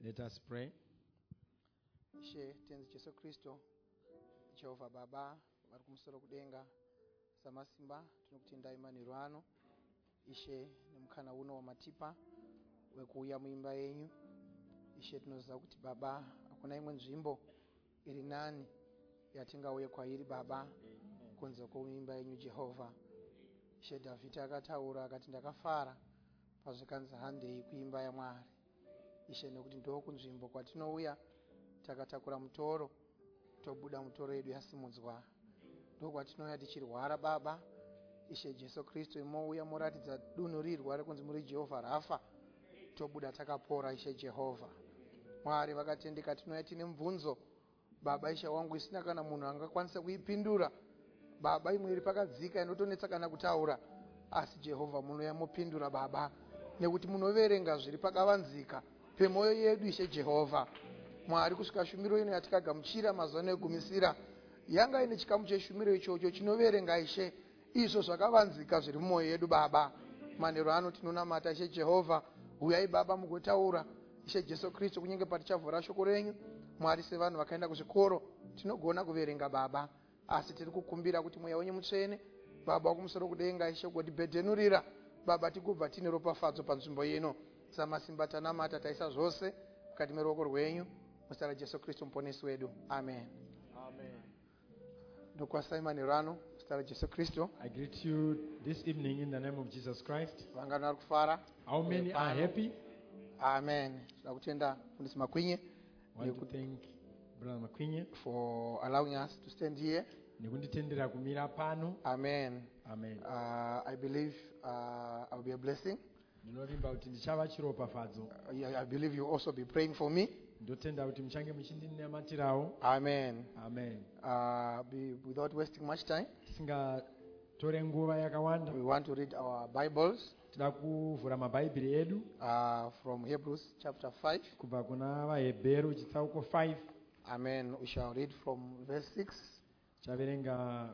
Let us pray. Ishe tenzi Jesu Kristo, Jehova Baba, vari kumusoro kudenga, samasimba tinokutendai manheru ano. Ishe nemukana uno wamatipa wekuuya muimba yenyu. Ishe tinoziva kuti Baba, hakuna imwe nzvimbo iri nani yatingauye kwairi Baba kunze kweimba yenyu Jehovha. Ishe Dhavhidhi akataura akati, ndakafara pazvikanzi handei kuimba yaMwari. Ishe nekuti ndo kunzvimbo kwatinouya takatakura mutoro, tobuda mutoro yedu yasimudzwa. Ndo kwatinouya tichirwara Baba. Ishe Jesu Kristu, imouya moratidza dunhu rirwa rekunzi muri Jehovha Rafa, tobuda takapora. Ishe Jehovha Mwari vakatendeka, tinouya tine mubvunzo Baba Ishe wangu isina kana munhu angakwanisa kuipindura Baba. Imwe iri pakadzika inotonetsa kana kutaura, asi Jehovha munouya mopindura Baba, nekuti munoverenga zviri pakavanzika pemwoyo yedu. Ishe Jehovha Mwari, kusvika shumiro ino yatikagamuchira mazuva ekugumisira, yanga ine chikamu cheshumiro ichocho chinoverenga Ishe izvo zvakavanzika zviri mumwoyo yedu Baba. Manheru ano tinonamata Ishe Jehovha, uyai Baba mugotaura Ishe Jesu Kristu, kunyange patichavhura shoko renyu Mwari. Sevanhu vakaenda kuzvikoro tinogona kuverenga Baba, asi tiri kukumbira kuti mweya wenyu mutsvene Baba wakumusoro kudenga Ishe ugodibhedhenurira Baba, tikubva tine ropafadzo panzvimbo ino. Samasimba tanamata taisa zvose mukati meruoko rwenyu, muzita raJesu Kristu muponesi wedu, amen. Amen. Ndokwasai manheru ano muzita raJesu Kristu. I greet you this evening in the name of Jesus Christ. Vangano vari kufara? How many are happy? Amen. Tinoda kutenda Mufundisi Makwinye I want to thank Brother Makwinye for allowing us to stand here. nekunditendera kumira pano. Amen. Amen. I believe I'll be a blessing. Ndinovimba kuti ndichava chiropafadzo. I believe you'll also be praying for me. Ndotenda kuti muchange muchindinamatirawo. Amen. Amen. Without wasting much time, tisingatore nguva yakawanda, we want to read our Bibles tida kuvhura mabhaibheri edu from Hebrews chapter 5. kubva kuna vaHebheru chitsauko 5. Amen. We shall read from verse 6. Chaverenga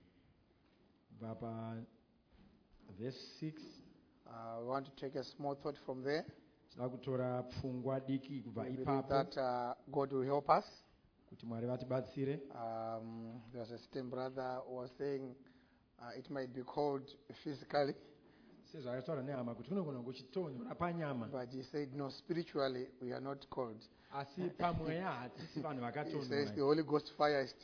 kubva pa verse 6. We want to take a small thought from there. Tida kutora pfungwa diki kubva We believe ipapo that God will help us. kuti Mwari vatibatsire. There was a certain brother who was saying it might be called physically, Sezvakataura nehama kuti kunogona kuchitonyora panyama, but he said no, spiritually we are not called. asi pamweya hatisi vanhu He says the vakatonyora, Holy Ghost fire is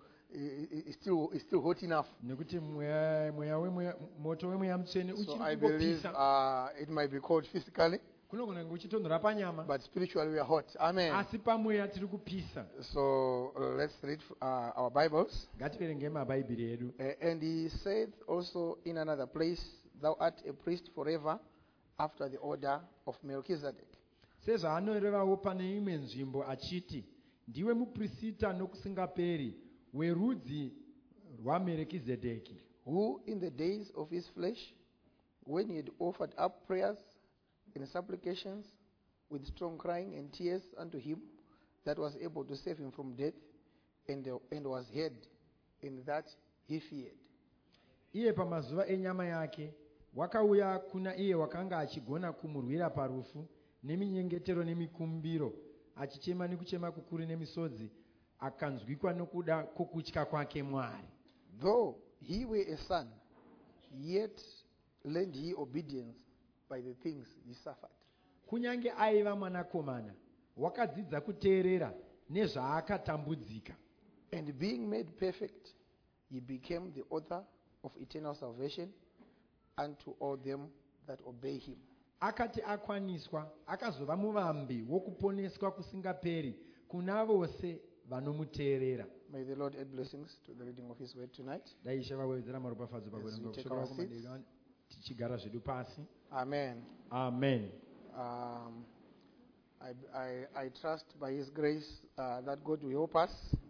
still hot enough. nekuti moto wemweya mutsvene So uchiri I believe kungopisa. it might be called physically, Kunogona kuchitonyora panyama, but spiritually we are hot. Amen. asi pamweya tiri kupisa. So let's read our Bibles. Ngativerenge mabhaibheri edu. And he said also in another place, thou art a priest forever after the order of Melchizedek. Sezvaanorevawo pane imwe nzvimbo achiti, ndiwe muprista nokusingaperi werudzi rwaMerikizedheki, Who in the days of his flesh, when he had offered up prayers and supplications with strong crying and tears unto him that was able to save him from death, and was heard in that he feared. iye pamazuva enyama yake wakauya kuna iye wakanga achigona kumurwira parufu neminyengetero nemikumbiro, achichema nekuchema kukuru nemisodzi, akanzwikwa nokuda kwokutya kwake Mwari. Though he were a son, yet learned he obedience by the things he suffered. Kunyange aiva mwanakomana, wakadzidza kuteerera nezvaakatambudzika. And being made perfect, he became the author of eternal salvation unto all them that obey him. Akati akwaniswa, akazova muvambi wokuponeswa kusingaperi kuna vose vanomuteerera. May the Lord add blessings to the reading of his word tonight. Dai Ishe vawedzera maropafadzo pakuverenga Yes, we take kushora our kumadekani tichigara zvedu pasi. Amen. Amen. I trust by his grace that God will help us.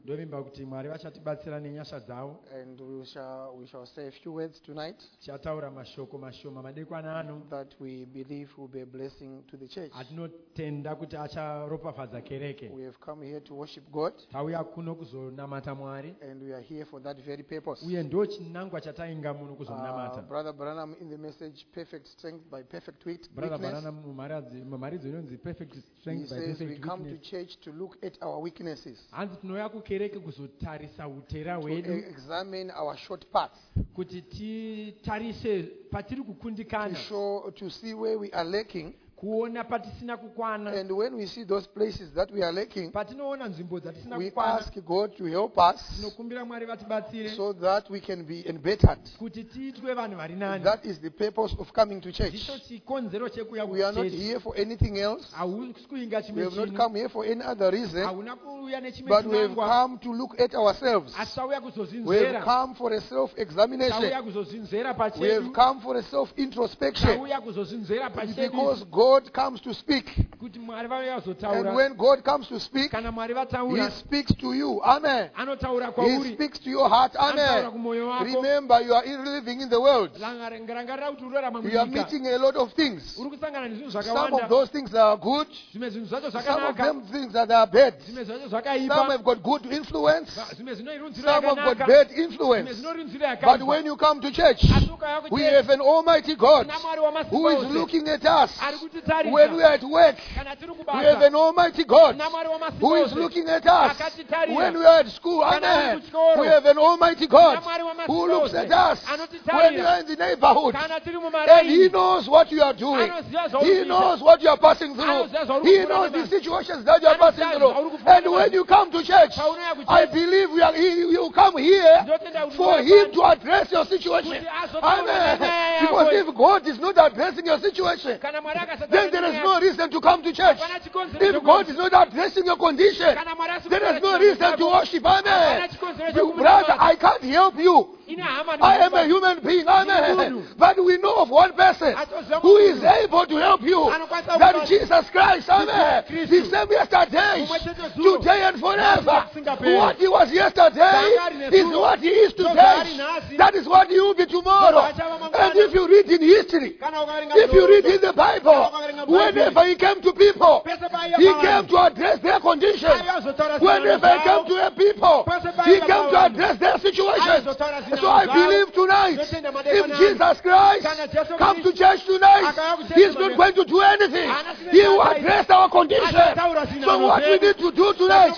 ndovimba kuti Mwari vachatibatsira nenyasha dzavo. And we shall say a few words tonight Tichataura mashoko mashoma madekwana ano that we believe will be a blessing to the church. atinotenda kuti acharopafadza kereke. We have come here to worship God, Tauya kuno kuzonamata Mwari and we are here for that very purpose. uye ndo chinangwa chatainga muno kuzomunamata. Brother Branham in the message, Perfect Strength by Perfect Brother Weakness, Branham mumharidzo inonzi perfect he strength by says we perfect come to weakness. church to look at our weaknesses, Hanzi tinouya kukereke kuzotarisa utera to hwedu examine our short parts, kuti titarise patiri kukundikana, to see where we are lacking. kuona patisina kukwana. And when we see those places that we are lacking, Patinoona nzvimbo dzatisina we kukwana, ask God to help us tinokumbira Mwari vatibatsire so that we can be bettered. kuti tiitwe vanhu vari nani. That is the purpose of coming to church. Ndicho chikonzero chekuuya We are not kuchechi. here for anything else. Hausi kuinga We chimwe have not chinhu, come here for any other reason, hauna kuuya nechimwe but we have chinangwa, come to look at ourselves. asi tauya We have kuzozinzera. come for a self-examination. Tauya kuzozinzera We have pachedu. come for a self-introspection. Tauya kuzozinzera pachedu. Because God comes to speak. Kuti Mwari vauya And kuzotaura. when God comes to speak, Kana Mwari He vataura, speaks to you. Amen. anotaura He kwauri. speaks to your heart. Anotaura Amen. kumwoyo wako. Remember, you are living in the world. Rangarira kuti urorama You are munyika. meeting a lot of things. Uri kusangana nezvinhu Some zvakawanda. of those things are good. Zvimwe zvinhu zvacho Some of zvakanaka. them things that are bad. Zvimwe zvacho Some zvakaipa. have got good influence. Zvimwe zvinoirunzira Some have got yakanaka. bad Zvimwe influence. zvinorunzira But yakaipa. when you come to church, Asi ukauya we kuchechi, have an Almighty God kuna Mwari who is wamasimba ose. looking at us Ari kutitarisa. when we are at work. Kana tiri We have kubasa. an Almighty God Kuna Mwari wamasimba who is ose. looking at us Akatitarira. when we are at school. Kana Amen. tiri kuchikoro. We have an Almighty God Kuna Mwari wamasimba who looks ose. at us Anotitarira. when we are in the neighborhood. Kana tiri And He mumaraini. knows what you are doing. Anoziva He zvauri knows what you are passing through. Anoziva zvauri He kufunda knows the navanhu. situations that you are passing Anoziva through. zvauri kufunda And when navanhu. you come to church, Paunouya kuchechi, I believe you come here ndotenda kuti for Mwari Him to address your situation. kuti azotaura Amen. nyaya Because yako. if God is not addressing your situation, Kana Mwari then there is no reason to come to church. hapana chikonzero If chekuti- God is not addressing your condition, Kana Mwari asikupa there is no chikonzero reason to chako, worship. Amen. hapana chikonzero You chekumutamata. brother, I can't help you. Ine hama I am a ndinokupa- human being. Amen. munhu. But we know of one person Atoziva who munhu. is able to help you. Anokwanisa That kupa- Jesus Christ. Amen. Kristu. The same yesterday, Umwe chete zulo. today and forever. Asingaperi. What He was yesterday Sangari is nezulo. what He is Zvaari today. nhasi. That is what He will be tomorrow. Zvachava mangwana. And if you read in history, Kana ukaverenga if you read Bhayibheri, in the Bible, whenever He came to people, pese paiya He pavanhu, came to address their condition. aiva azotaura zvinhu Whenever He came zvavo, to a people, He came to address their situation. So I believe tonight, if Jesus Christ comes to church tonight, He's not going to do anything. He will address our condition. So what we need to do tonight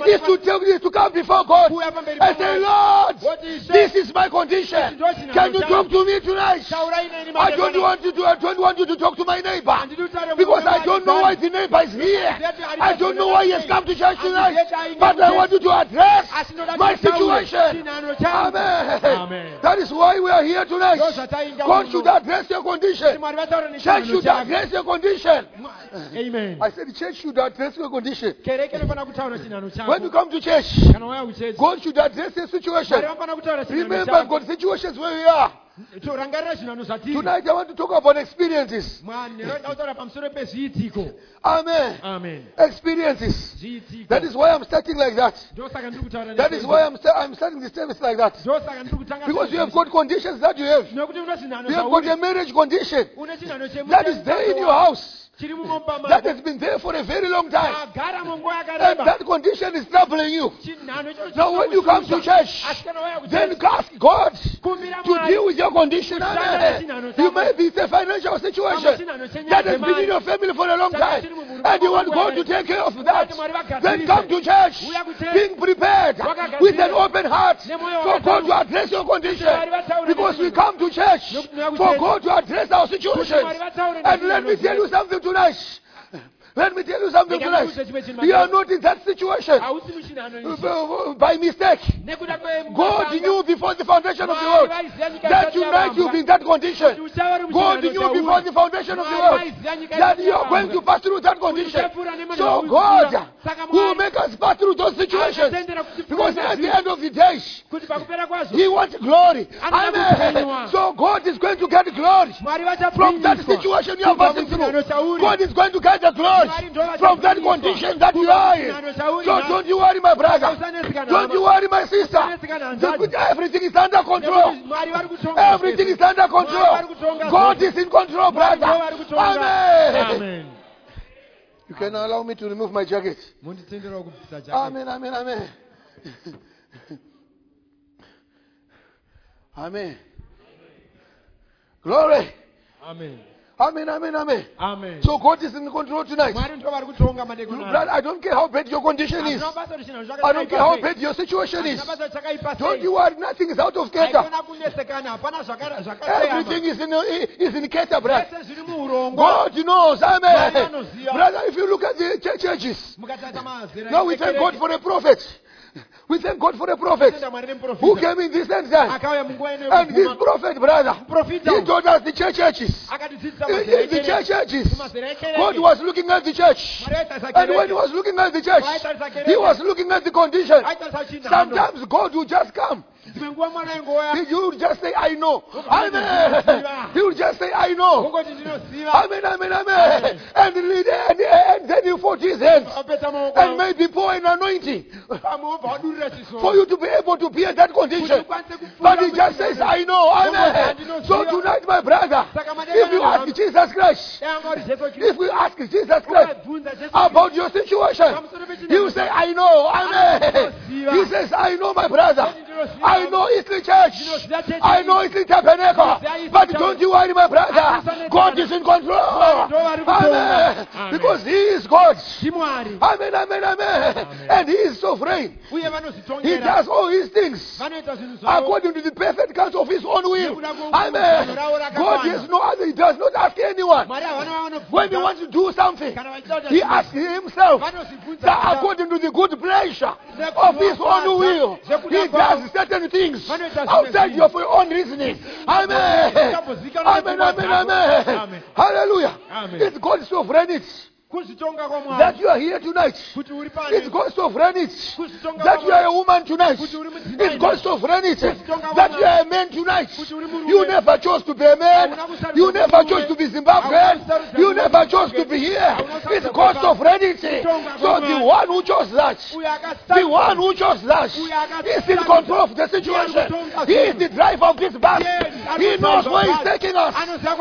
is to come before God and say, Lord, this is my condition. Can you talk to me tonight? taura ineni I don't want you to talk to my neighbor. Because I don't know why the neighbor is here. I don't know why he has come to church tonight. But I want you to address my situation. Amen. Amen. That is why we are here tonight. God should address your condition. Mwari vataura Church nechinhano should chake. address your condition. Amen. I said the church should address your condition. kereke inofana kutaura chinhano When you chako. come to church, Kana wauya kuchechi, God should address your situation. Mwari vanofana kutaura chinhano Remember, I've chako. got situations where we are. Torangarira chinhano zvatiri. Tonight I want to talk about experiences. Manhero tautaura pamusoro pezviitiko. Amen. Amen. Experiences. Zviitiko. That is why I'm starting like that. Ndosaka ndiri kutaura That is why I'm starting this service like that. ndosaka ndiri kutanga Because you have got conditions that you have. nekuti une chinhano You have got zvauri. a marriage condition Une chinhano that is there in your house. chiri mumba That mako. has been there for a very long time. Agara munguva And yakareba. that condition is troubling you. Chinhano ichocho Now when you come to church, asi kana wauya then kuchechi, ask God kumbira to Mwari. deal with your condition. Amen. You may be in a financial situation that has been in your family for a long time. And you want God to take care of that. Then come to church being prepared with an open heart for God to address your condition. Because we come to church for God to address our situation. And let me tell you something tonight. Let me tell you something tonight. You are not in that situation hausi muchinhano ichi. by mistake. Nekuda kwe- God knew before the foundation of the world that tonight you'll be in that condition. God knew before the foundation of the world that you are going to pass through that condition. So God will make us pass through those situations. Because at the end of the day, kuti pakupera kwazo He wants glory. Amen. So God is going to get glory Mwari from that vachapinzwa situation you are passing through. chinhano chauri. God is going to get the glory. Mwari from that ndovachafundiswa. condition that you are in. Chinano chauri So nacho. don't you worry, my brother. Usaneseka Don't nahama. you worry, my sister. Usaneseka nahanzvadzi. Everything is under control. Nekuti Mwari vari kutonga Everything zvese. is under Mwari vari control. kutonga God zvese. is in control, Mwari brother. ndivo vari kutonga. Amen. Amen. You can allow me to remove my jacket. Munditenderawo kubvisa jacket. Amen, amen, amen. Amen. Glory. Amen. Amen, amen, amen. Amen. So God is in control tonight. Mwari ndivo vari kutonga madekoni ano. Brother, I don't care how bad your condition is. Hazvina basa kuti chinhu zvakaipa I don't care how sei. bad your situation is. Hazvina basa kuti chakaipa Don't sei. you worry, nothing is out of Keta. Haikona kunesekana, hapana zvakasiyana. Everything is in Keta, brother. Zvese zviri muurongwa. God knows, amen. Mwari anoziva. Brother, if you look at the churches, Mukatarisa mazera now we thank God for a prophet. We thank God for a prophet Tenda Mwari who nemuprofita. came in this end time. Akauya munguva ino And this yekuguma. prophet, brother, Muprofita he told us the churches. akatidzidzisa In mazera the ekereke. churches, Mazera ekereke. God was looking at the church. Mwari aitarisa And when he kereke. was looking at the church, he was looking at the condition. Aitarisa chinhano. Sometimes God will just come. Dzimwe nguva Mwari aingoya. He will just say, I know. Amen. He will just say, I know. Kungoti ndinoziva. Amen, amen, amen. And then he fold his hands Apedza maoko and awo. maybe pour an anointing Pamwe wobva wadurura chisomo. for you to be able to be at that condition. Kuti ukwanise kupfuura But he just muchigaro. says, I know. Amen. So tonight, my brother, if you ask Jesus Christ, Dai anga uri Jesu Kristu. if we ask Jesus Christ Ukabvunza Jesu Kristu. about your situation, he will say, I know. Amen. He says, I know, my brother. I know Italy Church. I know Italy Tabernacle. But don't you worry, my brother. God is in control. Amen. Because he is God. Ndimwari. Amen, amen, amen. And he is sovereign. Uye He vanozvitongera. does all his things Vanoita zvinhu zvavo. according to the perfect counsel of his own will. Amen. God has no other. He does not ask anyone. Mwari havana When he vanobvunza. wants to do something, Kana vachitaura he zvinhu. asks himself Vanozvibvunza that kuti according to the good pleasure of his own will, he does certain things outside of your own reasoning. Amen. Amen, amen, amen. Hallelujah. Amen. It's God's sovereignty kuzvitonga kwamwari. that you are here tonight. Kuti uri It's pane. God's sovereignty Kuzvitonga that you are a woman tonight. Kuti uri mudzimai. It's God's sovereignty that you are a man tonight. You never chose to be a man. You never chose to be Zimbabwean. You never chose to be here. It's God's sovereignty. So the one who chose that, Uyo the one who chose that, is in control of the situation. He is the driver of this bus. He knows where he's taking us.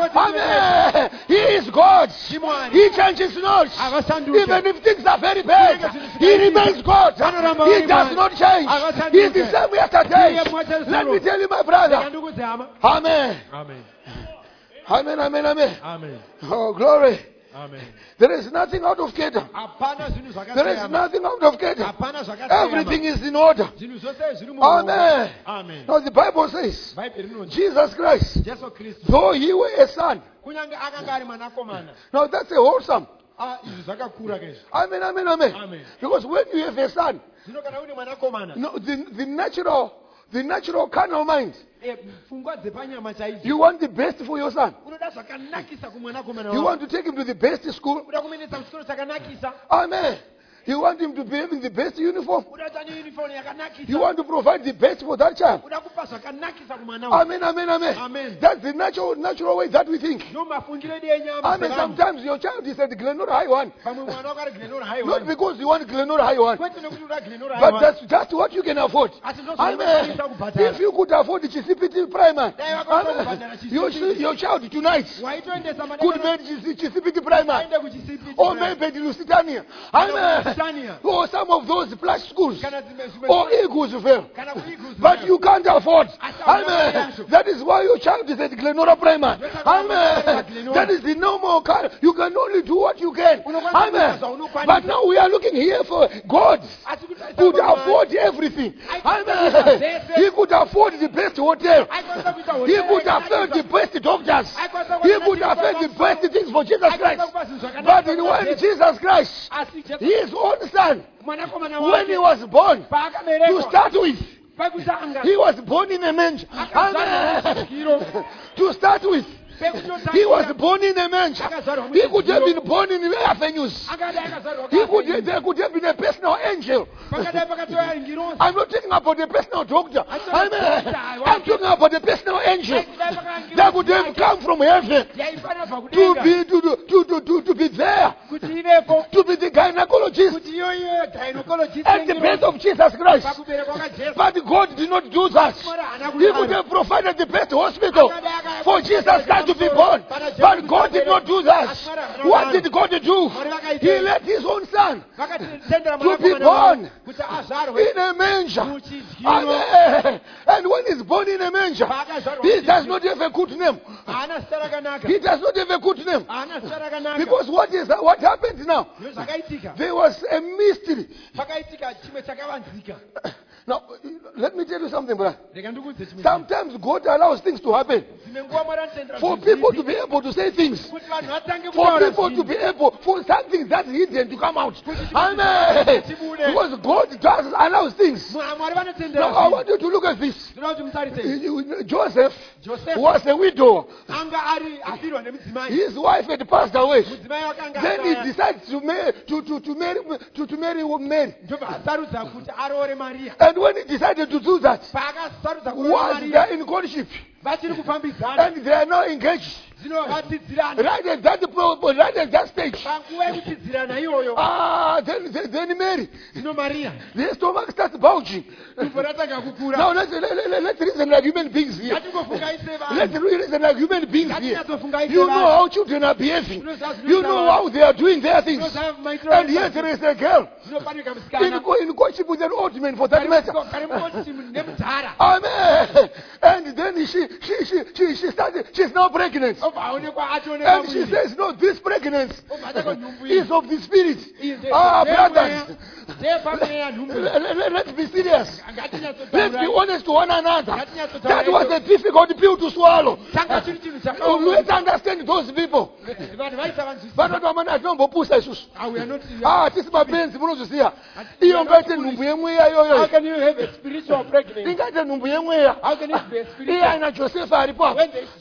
Amen. He is God. He changes not. Even if things are very bad, he remains God. He does not change. He is the same yesterday. Let me tell you, my brother. Ndikudzama. Amen. Amen. Amen, amen, amen. Amen. Oh, glory. Amen. There is nothing out of Keta. Hapana zvinhu There is zvakasiyana. nothing out of Keta. Hapana zvakasiyana. Everything is in order. Zvinhu zvose zviri muruoko. Amen. Amen. Now the Bible says, Bhaibheri rinoti Jesus Christ, Jesu Kristu though he were a son. kunyange akanga ari mwanakomana. Now that's a wholesome. Izvi zvakakura kezvo. Amen, amen, amen. Amen. Because when you have a son, Zvino kana une mwanakomana. no, the natural carnal mind, Pfungwa dzepanyama chaidzo. you want the best for your son. Unoda zvakanakisa kumwanakomana You wako. want to take him to the best school. Unoda kumuendesa kuchikoro chakanakisa. Amen. You want him to be having the best uniform. Unoda kuti ane uniform yakanakisa. You want to provide the best for that child. Unoda kupa zvakanakisa kumwana wako. Amen, amen, amen. Amen. That's the natural way that we think. Ndo mafungiro edu enyama. Amen. dzevanhu. Sometimes your child is at Glenora High One. Pamwe mwana wako ari Glenora High Not One. because you want Glenora High One, Kwete nekuti unoda Glenora High but One. that's just what you can afford. Asi ndo Amen. zvaunokwanisa kubhadhara. If you could afford the CCPT primary, Dai wakwanisa amen, kubhadhara CCPT. your child tonight Waitoendesa could madekwana be CCPT primary. aende kuCCPT. Or maybe the Lusitania. Amen. Lusitania. Or some of those plus schools. Kana dzimwe zvimwe. Or Eaglesville. Kana kuEagles. But you can't afford. Amen. Amen. That is why your child is at Glenora Primary. Amen. That is the normal kind. You can only do what you can. Amen. But now we are looking here for God. Could afford everything. Amen. He could afford the best hotel. He could afford the best doctors. He could afford the best things for Jesus Christ. But when Jesus Christ, his own son, when he was born, to start with, he was born in a manger. Amen. To start with, He was born in a manger. He could have been born in avenues. There could have been a personal angel. I'm not talking about a personal doctor. I'm talking about a personal angel that would have come from heaven to be there, to be the gynecologist at the birth of Jesus Christ. But God did not do that. He would have provided the best hospital for Jesus Christ to be born. But God did not do that. What did God do? He let his own son to be born in a manger. And when he's born in a manger, he does not have a good name. He does not have a good name. Because what happens now? There was a mystery. Now, let me tell you something, brother. Sometimes God allows things to happen for people to be able to say things, for people to be able, for something that's hidden to come out. Amen. Because God does allow things. Now, I want you to look at this. Joseph was a widower. His wife had passed away. Then he decides to marry Mary. And when he decided to do that, was there in courtship. And they are now engaged. Right at that stage. Then Mary. The stomach starts bulging. Now let's reason like human beings here. Let's reason like human beings here. You know how children are behaving. You know how they are doing their things. And yet there is a girl in courtship with an old man, for that matter. Amen. And then she started. She's now pregnant. And she says, no, this pregnancy is of the Spirit. Brothers, let's be serious. Let's be honest to one another. That was a difficult pill to swallow. Let's understand those people. How can you have a spiritual pregnancy? How can it be a spiritual?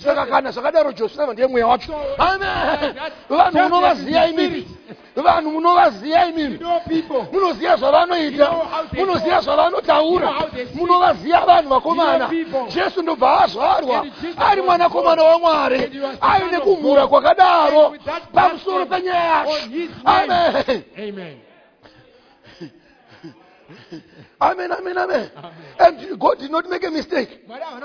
Vanhu people. Munoziva zvavanoita. Munoziva zvavanotaura. Munovaziva vanhu vakomana. Jesu ndobva azvarwa ari mwanakomana waMwari. Aine kumhura kwakadaro pamusoro penyaya yacho. Amen. Amen. Amen. And God did not make a mistake.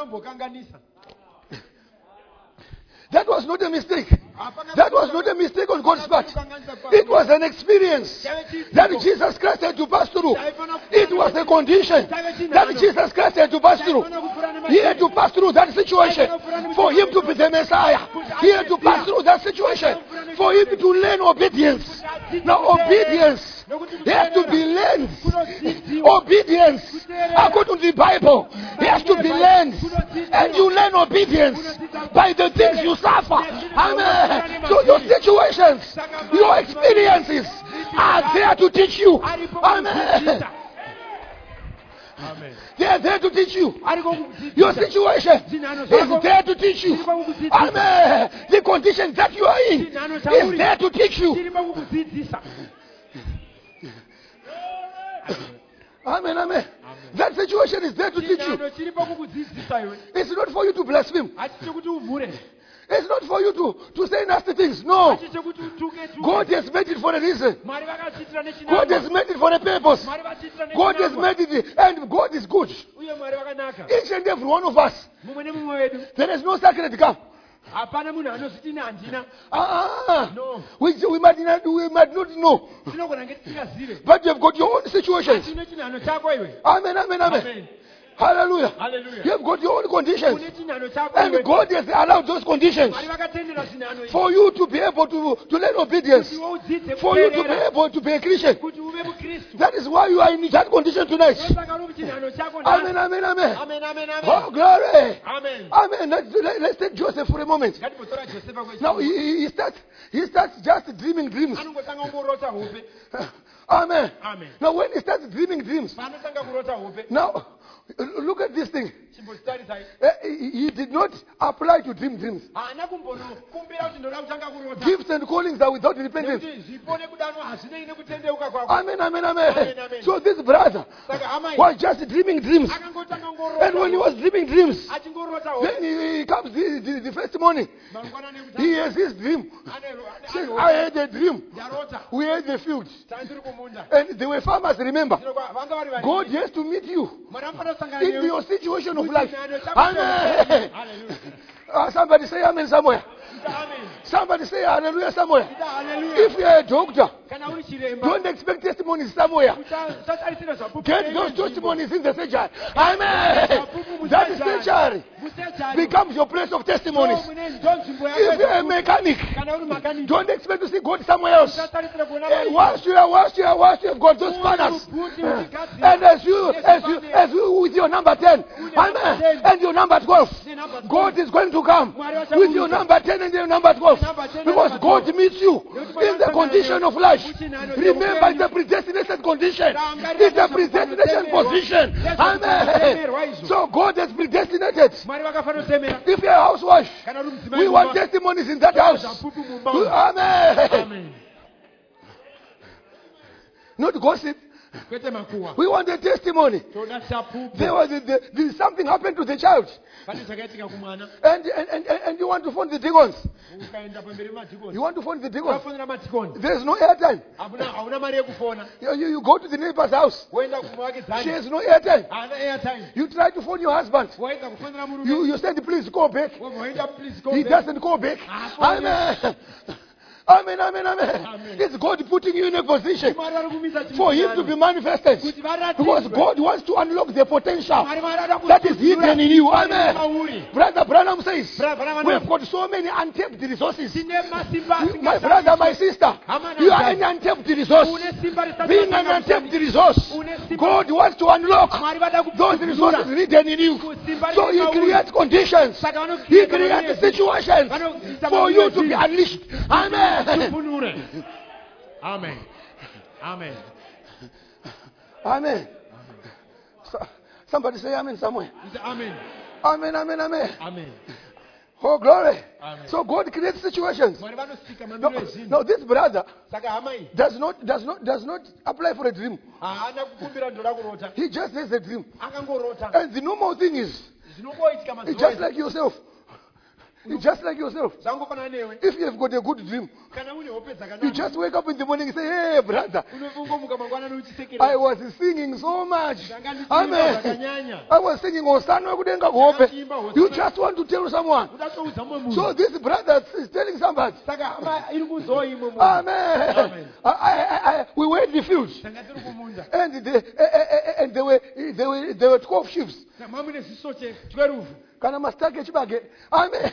That was not a mistake. That was not a mistake on God's part. It was an experience that Jesus Christ had to pass through. It was a condition that Jesus Christ had to pass through. He had to pass through that situation for him to be the Messiah. He had to pass through that situation for him to learn obedience. Now obedience has to be learned. Obedience, according to the Bible, has to be learned. And you learn obedience by the things you suffer. Amen. So your situations, your experiences are there to teach you. Amen. They are there to teach you. Your situation is there to teach you. Amen. The condition that you are in is there to teach you. Amen. That situation is there to teach you. It's not for you to blaspheme. It's not for you to say nasty things. No. God has made it for a reason. God has made it for a purpose. God has made it, and God is good. Each and every one of us. There is no sacred cow. We might not know. But you have got your own situations. Amen. Hallelujah. You have got your own conditions. And God has allowed those conditions for you to be able to learn obedience. For you to be able to be a Christian. That is why you are in that condition tonight. Amen. Oh, glory. Amen. Let's take Joseph for a moment. Now he starts just dreaming dreams. Amen. Now when he starts dreaming dreams, now Look at this thing. Chimbozitarisai. He did not apply to dreams. Haana kumbonokumbira kuti ndoda kutanga kurota. Gifts and callings are without repentance. Nekuti zvipo nekudanwa hazvinei nekutendeuka kwako. Amen, amen, amen. Amen, amen. So this brother Saka hama was just dreaming dreams. akangotanga ngorota. And when he was dreaming dreams, achingorota then he comes the first morning. mangwana He nekutanga. has his dream. Ane Says, I had a dream. ndarota. We had the field. Tandiri kumunda. And they were farmers, remember. Vanga vari God has to meet you Mwari anofanira kusangana in newe. your situation of Kuti life. nano chakushoma. Amen. Hallelujah. Somebody say amen somewhere. Amen. Somebody say hallelujah somewhere. Hallelujah. If you are a doctor, Kana uri chiremba. don't expect testimonies somewhere. Usatarisira zvapupu. Get those testimonies in the surgery. Amen. That surgery becomes your place of testimonies. If you're a mechanic, don't expect to see God somewhere else. And once you have got those spanners, and as you with your number 10, amen, and your number 12, God is going to come with your number 10 and your number 12, because God meets you in the condition of life. Remember, it's a predestinated condition. It's a predestinated position. Amen. So God has predestinated. If you're a housewife, we want testimonies in that house. Amen. Not gossip. We want a testimony. Something happened to the child. And you want to phone the deacons. You want to phone the deacons. There's no airtime. You go to the neighbor's house. She has no airtime. You try to phone your husband. You said, please go back. He doesn't go back. Amen. Amen, amen, amen. It's God putting you in a position for Him to be manifested. Because God wants to unlock the potential that is hidden in you. Amen. Brother Branham says, we have got so many untapped resources. My brother, my sister, you are an untapped resource. Being an untapped resource, God wants to unlock those resources hidden in you. So He creates conditions. He creates situations for you to be unleashed. Amen. Amen. Amen. Amen. Somebody say amen somewhere. Amen. Amen, amen, amen. Amen. Oh, glory. Amen. So God creates situations. No, this brother does not apply for a dream. He just has a dream. And the normal thing is, it's just like yourself. It's just like yourself. If you have got a good dream, you just wake up in the morning and say, hey, brother, I was singing so much. Amen. I was singing Osano Kudenga Gope. You just want to tell someone. So this brother is telling somebody. Amen. We were in the field. And there were 12 sheep. Kana mastake chibage. Amen.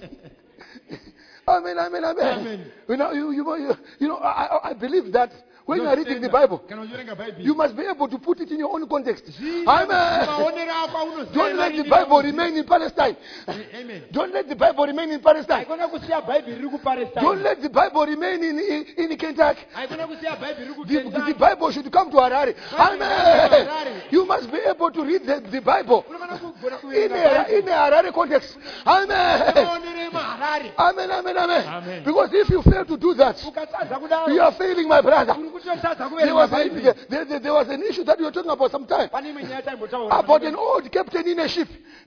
Amen, amen, amen. You know, I believe that when you are reading the Bible, you must be able to put it in your own context. Amen. Don't let the Bible remain in Palestine. Don't let the Bible remain in Palestine. Don't let the Bible remain in Kentucky. The Bible should come to Harare. Amen. You must be able to read the Bible in a Harare context. Amen. Amen, amen, amen. Because if you fail to do that, you are failing, my brother. There was an issue that we were talking about some time. About an old captain in a ship.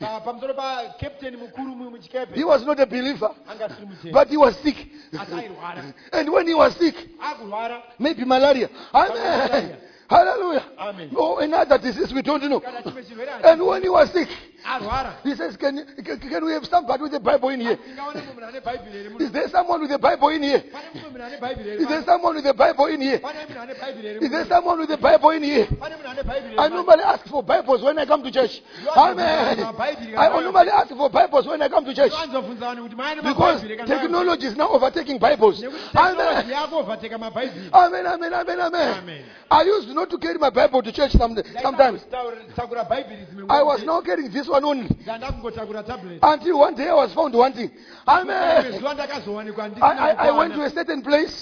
He was not a believer, but he was sick. And when he was sick, maybe malaria. Amen. Hallelujah. Amen. Oh, another disease we don't know. And when he was sick, he says, can we have somebody with a Bible in here? Is there someone with a Bible in here? Is there someone with a Bible in here? Is there someone with a Bible in here? I normally ask for Bibles when I come to church. Amen. I normally ask for Bibles when I come to church. Because technology is now overtaking Bibles. Amen. Amen, amen, amen, amen. I used not to carry my Bible to church sometimes. I was now carrying this one only. Until one day I was found wanting. Amen. I went to a certain place.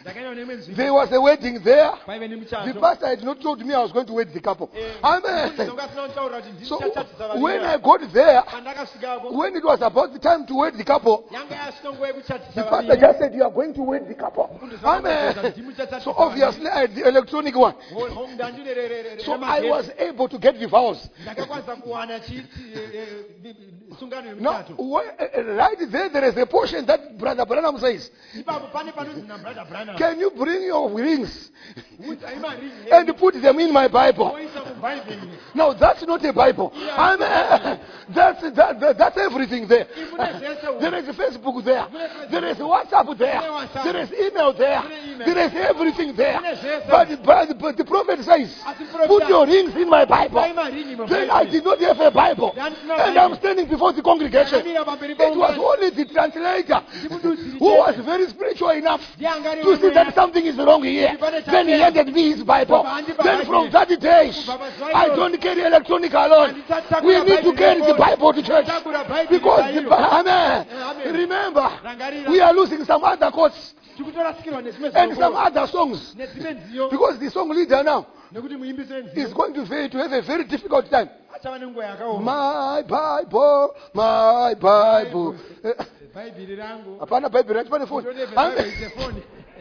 ndakaenda nemwe nzvimbo There was a wedding there. paive The nemuchato pastor had not told me I was going to wed the couple. Amen. ndonga asina kutaura kuti So ndichatisa when I varume got there, pandakasvikako when it was about the time to wed the couple, yanga yasvika nguva the yekuchatisa pastor just said, "You are going to wed the couple." Amen. So obviously I had the electronic one. So I was able to get the vows. ndakakwanisa kuwana sungano Now, yemuchato right there is a portion that Brother Branham says, ipapo pane panonzi nabrother Branham "Can you bring your rings udza imaringi and put them in my Bible?" oisa mubhaibheri Now that's not a Bible. Amen. That's everything there. There is Facebook there. There is WhatsApp there. There is email there. There is everything there. But the prophet says, "Put your rings in my Bible." Then I did not have a Bible. And I'm standing before the congregation. It was only the translator who was very spiritual enough to see that something is wrong here. Then he handed me his Bible. Then from that day, I don't carry electronic alone. We need to carry the Bible to church. Because, amen. Remember, we are losing some other chords and some other songs. Because the song leader now is going to have a very difficult time. My Bible, my Bible. bhaibheri rangu Hapana Bible, right? Hapana phone. phone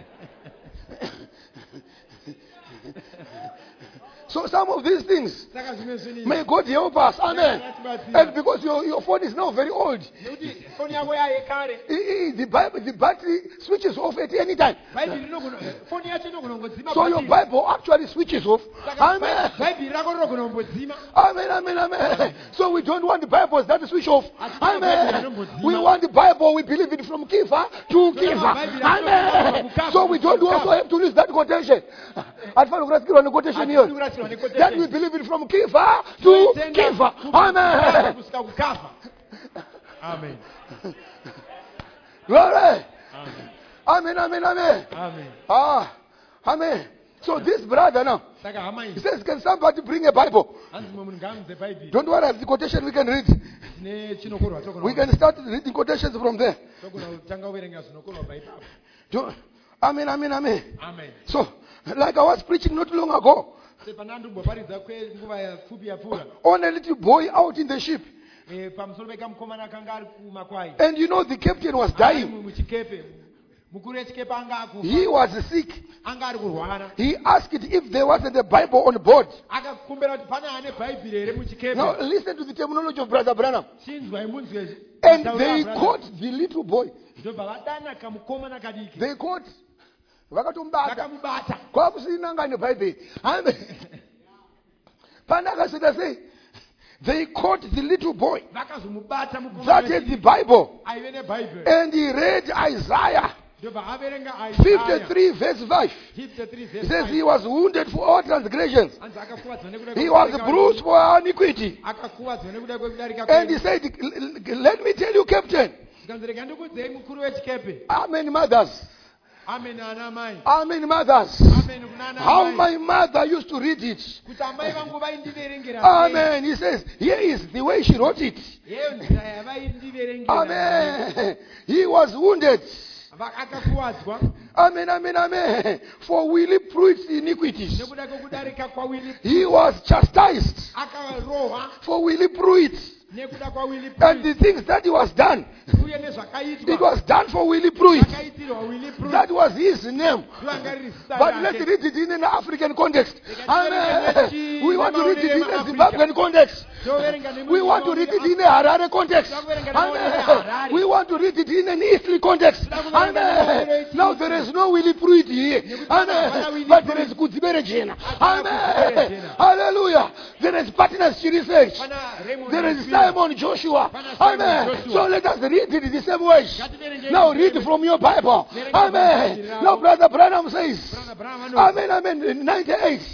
So some of these things, saka zvimwe zvinhu may God help us. Amen. And because your phone is now very old, nekuti foni yako yayekare the battery switches off at any time. bhaibheri foni yacho inogona kungodzima So your Bible actually switches off. Amen. bhaibheri rako rinogona kumbodzima Amen, amen, amen. So we don't want the Bibles that switch off. Amen. We want the Bible, we believe it from Kifa to Kifa. Amen. So we don't also have to lose that quotation. Quotation here. That we believe it from Kifa to Kifa. Amen. Amen. Glory. Amen, amen, amen. Amen. Ah, amen. So this brother now, Saka hama he idzi says, "Can somebody bring a Bible?" hanzi mumwe munhu ngaamudze bhaibheri Don't worry, the quotation we can read. nechinokorwa We can start reading quotations from there. togona kutanga kuverenga zvinokorwa bhaipapo Amen, amen, amen. amen So, like I was preaching not long ago, sepandandomboparidza kwenguva yapfupi yapfuura on a little boy out in the ship. pamusoro pekamukomana akanga ari kumakwai And you know, the captain was dying. muchikepe mukuru wechikepe anga akufa He was sick. anga ari kurwara He asked if there wasn't a Bible on board. akakumbira kuti pane ane bhaibheri here muchikepe Now, listen to the terminology of Brother Branham. chinzwai munzwe And they caught the little boy. ndobva vadana kamukomana kadiki They caught. Vakatomubata. vakamubata Kwakusina ngane Bible. Amen. Panakasita say, they caught the little boy. vakazomubata That is the Bible. aive nebhaibheri And he read Isaiah ndobva averenga 53 verse 5. 53 He says he was wounded for all transgressions. anzi akakuvadzwa nekuda He was bruised for our iniquity. akakuvadzwa nekuda kwekudarika And he said, "Let me tell you, Captain." zikanzireka ndikudzei mukuru wechikepe Amen, mothers. amen ana mai Amen, mothers. amen kunana How mai my mother used to read it. kuti amai vangu vaindiverengera Amen. He says, here is the way she wrote it. yeyo nzira yavaindiverengera Amen. He was wounded. akakuwadzwa Amen, amen, amen. For we reproached iniquities. nekuda kwekudarika kwawili He was chastised. akarohwa For we reproached. nekuda kwawili And the things that he was done, uye it nezvakaitwa was done for Willie Pruitt. zvakaitirwa wili That was his name. zvanga riri zita But let's rake read it in an African context. Amen. We want to read it in a Zimbabwean context. toverenga We want to read it in a Harare context. Amen. We want to read it in an Eastern context. Amen. Now there is no Willie Pruitt here. Amen. But there is Kudzibere Jena. Amen. Hallelujah. There is Partners Research. There is Simon Joshua. Amen. So let us read it the same way. Now read from your Bible. Amen. Now Brother Branham says, Amen, amen. In 98,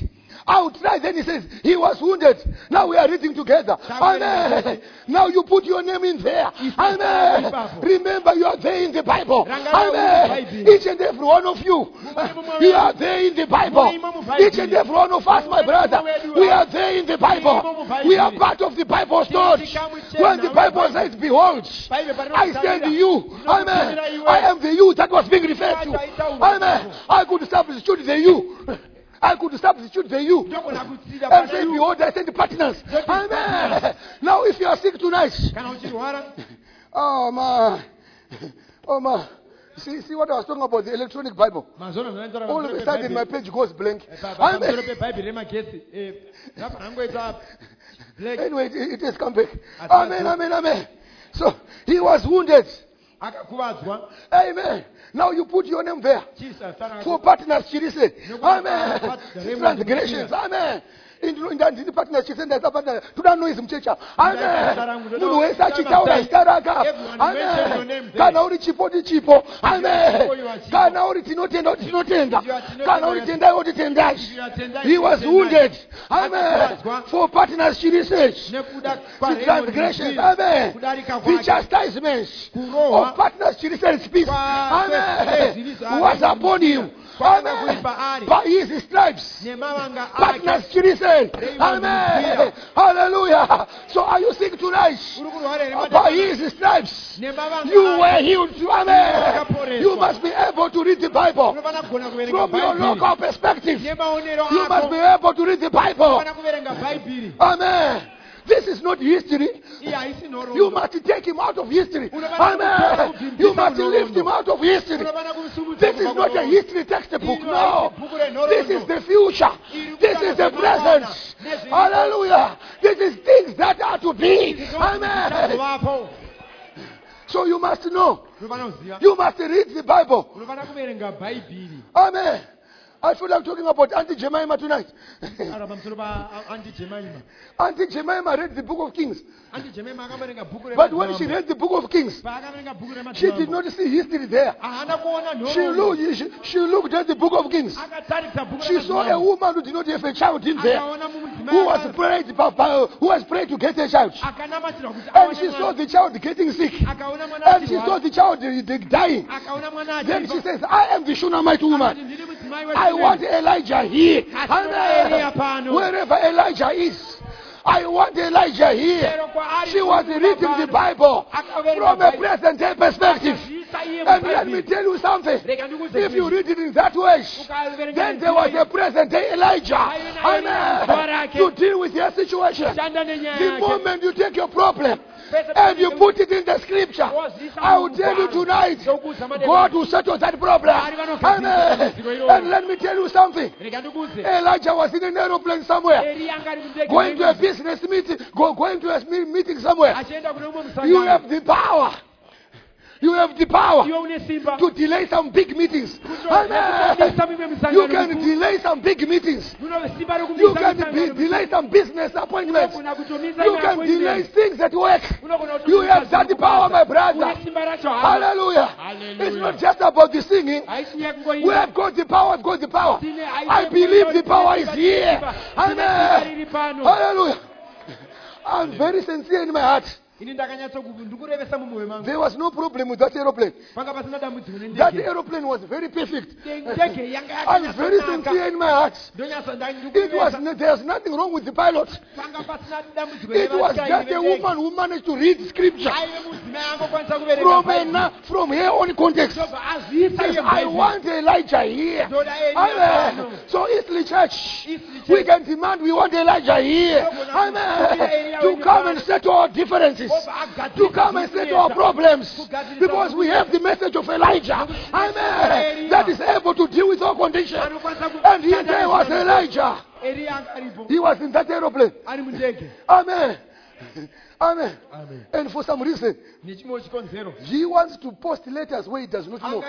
I'll try. Then he says, he was wounded. Now we are reading together. Amen. Now you put your name in there. Amen. Remember, you are there in the Bible. Amen. Each and every one of you. You are there in the Bible. Each and every one of us, my brother. We are there in the Bible. We are part of the Bible story. When the Bible says, behold, I send you. Amen. I am the you that was being referred to. Amen. I could substitute the you. I could substitute the you. And say, behold, I send the partners. Amen. Now, if you are sick tonight. Oh, man. Oh, man. See what I was talking about, the electronic Bible. All of a sudden, my page goes blank. Amen. Anyway, it has come back. Amen, amen, amen. So, he was wounded. Amen. Now you put your name there. For partners, she said. Amen. Transgressions. Amen. In the partnership center tunanoizi mchecha amen munhu wese achitaura zita raka amen kana uri chipo ndi chipo amen kana uri tinotenda kuti tinotenda kana uri tendai kuti tendai. He was wounded amen for partnership research the transgressions amen the chastisements of partnership research peace amen was upon him. Amen. By his stripes, partners research. Amen. Hallelujah. So are you sick tonight? By his stripes, you were healed. Amen. You must be able to read the Bible from your local perspective. You must be able to read the Bible. Amen. This is not history. You must take him out of history. Amen. You must lift him out of history. This is not a history textbook. No. This is the future. This is the present. Hallelujah. This is things that are to be. Amen. So you must know. You must read the Bible. Amen. I feel like talking about Auntie Jemima tonight. Auntie Jemima read the book of Kings. But when she read the book of Kings, she did not see history there. She looked at the book of Kings. She saw a woman who did not have a child in there, who was prayed to get a child. And she saw the child getting sick. And she saw the child dying. Then she says, I am the Shunammite woman. I want Elijah here. Amen. Wherever Elijah is. I want Elijah here. She was reading the Bible from a present day perspective. And let me tell you something. If you read it in that way, then there was a present day Elijah. Amen. To deal with your situation. The moment you take your problem and you put it in the scripture, I will tell you tonight, God will settle that problem. Amen. And let me tell you something. Elijah was in an aeroplane somewhere, going to a business meeting, going to a meeting somewhere. You have the power. You have the power to delay some big meetings. Amen. You can delay some big meetings. You can delay some business appointments. You can delay things at work. You have that power, my brother. Hallelujah. It's not just about the singing. We have got the power. I've got the power. I believe the power is here. Amen. Hallelujah. I'm very sincere in my heart. There was no problem with that aeroplane. That aeroplane was very perfect. I'm very sincere in my heart. There's nothing wrong with the pilot. It was just a woman who managed to read scripture from her own context. Says, I want Elijah here. Amen. So Eastleigh Church, we can demand we want Elijah here. Amen. To come and settle our differences. To come and settle our problems. Because we have the message of Elijah. Amen. That is able to deal with our condition. And here there was Elijah. He was in that aeroplane. Amen. Amen. Amen. And for some reason, he wants to post letters where he does not know.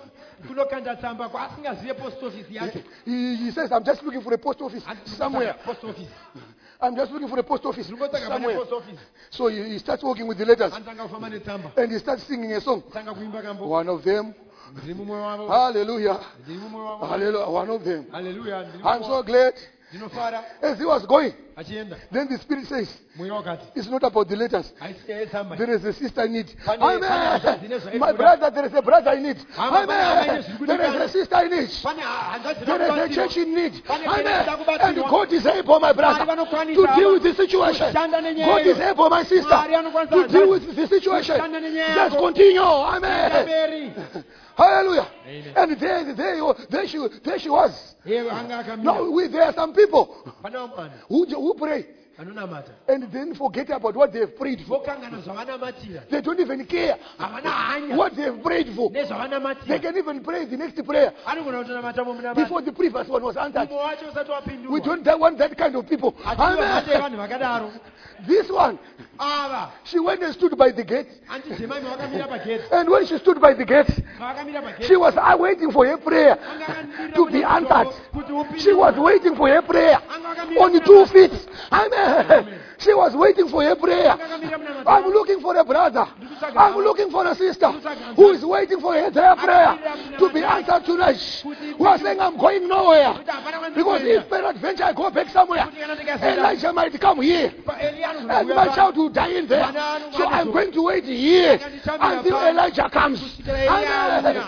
He says, I'm just looking for a post office somewhere. I'm just looking for a post office somewhere. So he starts working with the letters. And he starts singing a song. One of them. Hallelujah. Hallelujah. One of them. I'm so glad Ndinofara As he was going, achienda. then the Spirit says, Mweya wakati. it's not about the letters. Aisiyesamba. There is a sister in it. Pane- Amen. My brother, there is a brother in it. Amen. Amen. There is a sister in it. Pane hanzvadzi There is a dzakabatsirwa. church in need. Pane Amen. kereke dzakabatsirwa. And God is able, my brother, Mwari vanokwanisa to deal with the situation. kushanda nenyaya God is iyo. able, my sister, Mwari anokwanisa to deal hanzvadzi with the situation. kushanda nenyaya Just yako. continue. Amen. Mberi. Hallelujah. Amen. And there she was. Iye anga akamira. Now, there are some people Pane vamwana who pray vanonamata. and then forget about what they have prayed for. Vokangana zvavanamatira. They don't even care Havana hanya what they have prayed for. They nezvavanamatira. can even pray the next prayer Anogona kutonamata mumunamata. before the previous one was answered. Mumwe wacho usati We wapindurwa. don't want that kind of people. Hativamate Amen. vanhu vakadaro. This one, Ava she went and stood by the gate. antidzimai vakamira pagedhi. And when she stood by the gate, Vakamira pagedhi. she was waiting for her prayer to be answered. She was waiting for her prayer on 2 feet. Amen. She was waiting for her prayer. I'm looking for a brother. I'm looking for a sister who is waiting for her prayer to be answered tonight. Who are saying, I'm going nowhere. Because if peradventure I go back somewhere, Elijah might come here. And my child will die in there. So I'm going to wait here until Elijah comes. Amen.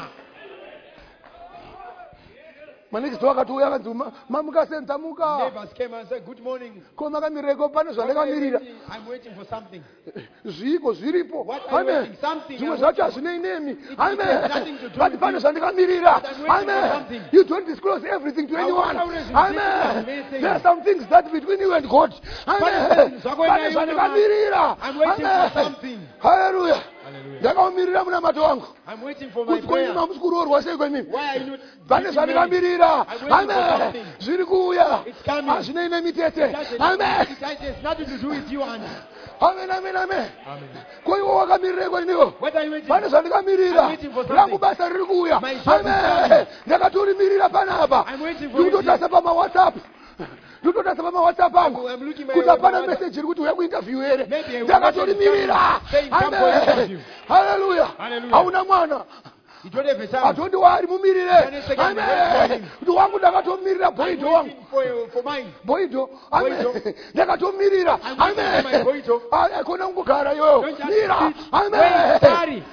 Maniki toka tu yaka tu mamuka senta muka. Neighbors came and said, good morning. Koma kamireko pane zvandakamirira. I'm waiting for something. Zviko zviripo. What are you Amen. waiting? Something. Zvimwe I'm zvacho waiting hazvinei nemi. It has Amen. nothing to do But with pane you. zvandakamirira. But I'm waiting for Amen. something. You don't disclose everything to anyone. always reveal Amen. amazing. There are some things that between you and God. Amen. zvako Pane naye zvandakamirira. I'm waiting for something. Hallelujah. Hallelujah. Ndakamirira munamato wangu. I'm waiting for my Kuti prayer. kwenyu mamusikuroorwa sei kwemimi. Why are you not Pane getting married? zvandakamirira. I'm waiting for Amen. something. Zviri kuuya. It's coming. Hazvinei nemitete. Amen. It has nothing to do with you, Anna. Amen, amen, amen. Amen. Koiwo wakamirire kweniwo. What are you waiting Pane for? zvandikamirira. I'm waiting for something. Rangu basa riri kuuya. My job is Amen. coming. Ndakatolimirira panapa. I'm waiting for it. Ndikutotasa pamawhatsapp. Ndikutotasa pamawhatsapp angu. I'm looking my Kuti apana WhatsApp. message iri kuti uya kuinterview here. Maybe a Ndakatolimirira. saying come for Amen. interview. Hallelujah. Hallelujah. Hauna mwana. You don't have a child. Atondi wari mumirire. Then it's again, wait for Amen. him. Kuti wangu ndakatomirira I'm boido wangu. waiting for mine. Boido. Amen. Boido. Ndakatomirira. I'm waiting for my Amen. boido. Akona kugara iyoyo. Don't just Mira. sit. Amen. Wait, party.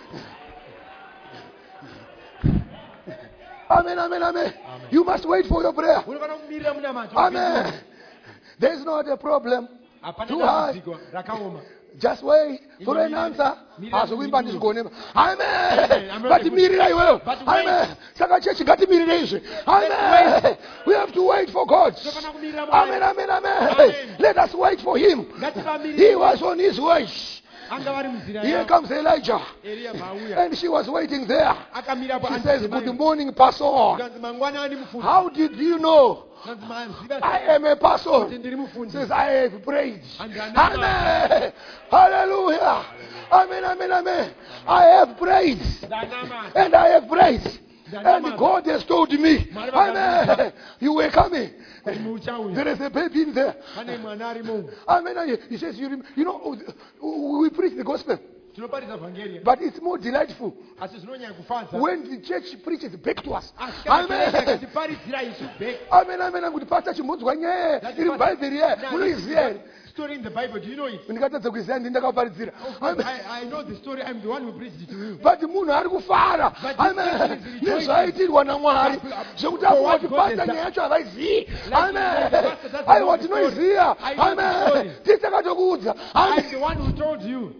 Amen, amen, amen. You must wait for your prayer. Unofana kumirira munamato. Amen. There is not a problem. Hapana Too high. dambudziko rakaoma. Just wait for an answer. Hazvikuimba ndizvigonema. Amen. Ngatimirira iweyo. Amen. Saka chechi ngatimirire izvi. Amen. We have to wait for God. Unofana kumirira Amen, Mwari. amen, amen. Amen. Let us wait for him. Ngativamirire. He was on his way. Anga vari munzira Here yavo. comes Elijah. Elia mauya. And she was waiting there. Akamira She says, paanzimai. good morning, Pastor. Kanzi mangwanani mufundi. How did you know Kanzi maziva I am a kuti pastor? ndiri mufundi. Says, I have prayed. And I know. Amen. Hallelujah. Amen, amen, amen. I have prayed. Ndanama. And I have prayed. And God has told me, amen, you were coming. Kuti muuchauya. There is a baby in there. Pane mwana arimo. Amen. He says, you know, we preach the gospel, Tinoparidza vhangeri. but it's more delightful Asi zvinonyanya kufadza. when the church preaches back to us. Asi kana kereke Amen. ikatiparidzira isu back. Amen, amen. Kuti pastor chimbodzwa nyaya iri mubhaibheri Now, ye munoiziya here. story in the Bible, do you know it? Ndikatadza kuiziya ndini ndakaparidzira. Amen. I know the story. I'm the one who preached it to you. But munhu ari kufara. But this Amen. person is rejoicing. Nezvaitirwa naMwari. Zvekuti afunga kuti pastor nyaya yacho havaizivi. Amen. Aiwa tinoiziya. Amen. Tisi takatokuudza. I'm Amen. the one who told you.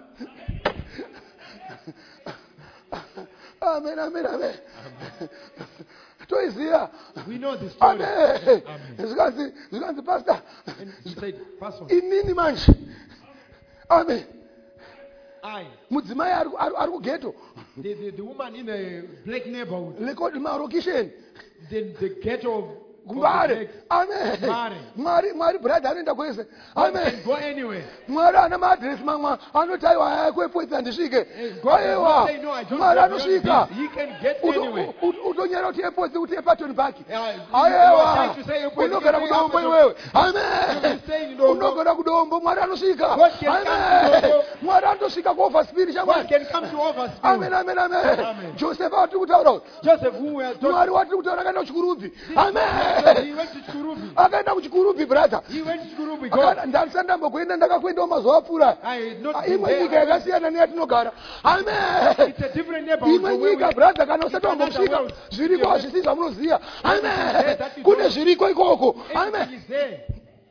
Amen, amen, amen. Toiziya. We know the story. Amen. Zvikanzi pastor. And he said, Pastor, Inini manje. Amen. I, Mudzimai ari kugeto. the woman in the black neighborhood, Lekodi marokisheni. the ghetto of Mbare. Amen. Mari. Mwari brother anoenda kwese. God Amen. can go anywhere. Mwari ana maadresi mamwe anoti aiwa akwepwedza handisvike. God does Aiwa not say, no, I don't Mwari go anosvika. beyond this. He can get anywhere. Utonyera kuti epotsi kuti epatoni paki. You are Aiwa trying to say airport, unogara you can kudombo say iwewe. You can say Amen. in Dombo. Unogara kudombo Mwari anosvika. God can come to Amen. Dombo. Mwari anotosvika kuoverspirit God chamwari. can come to over Amen, amen, amen. Amen. Joseph watiri kutaura. Joseph, who we are talking Mwari watiri kutaura kaenda kuchikurubvi. Amen. he went to Chikurubi. Akaenda kuchikurubi brother. He went to Chikurubi. God. Ndandambokuenda ndakakuendawo mazuva apfuura. I had not been Imwe there. nyika yakasiyana neyatinogara. Amen. It's a different neighborhood. Imwe from where nyika we- brother kana It's usati another wambosvika world. zviriko hazvisi zvamunoziva. Amen. that you Kune don't- zviriko ikoko. Everything Amen. is there.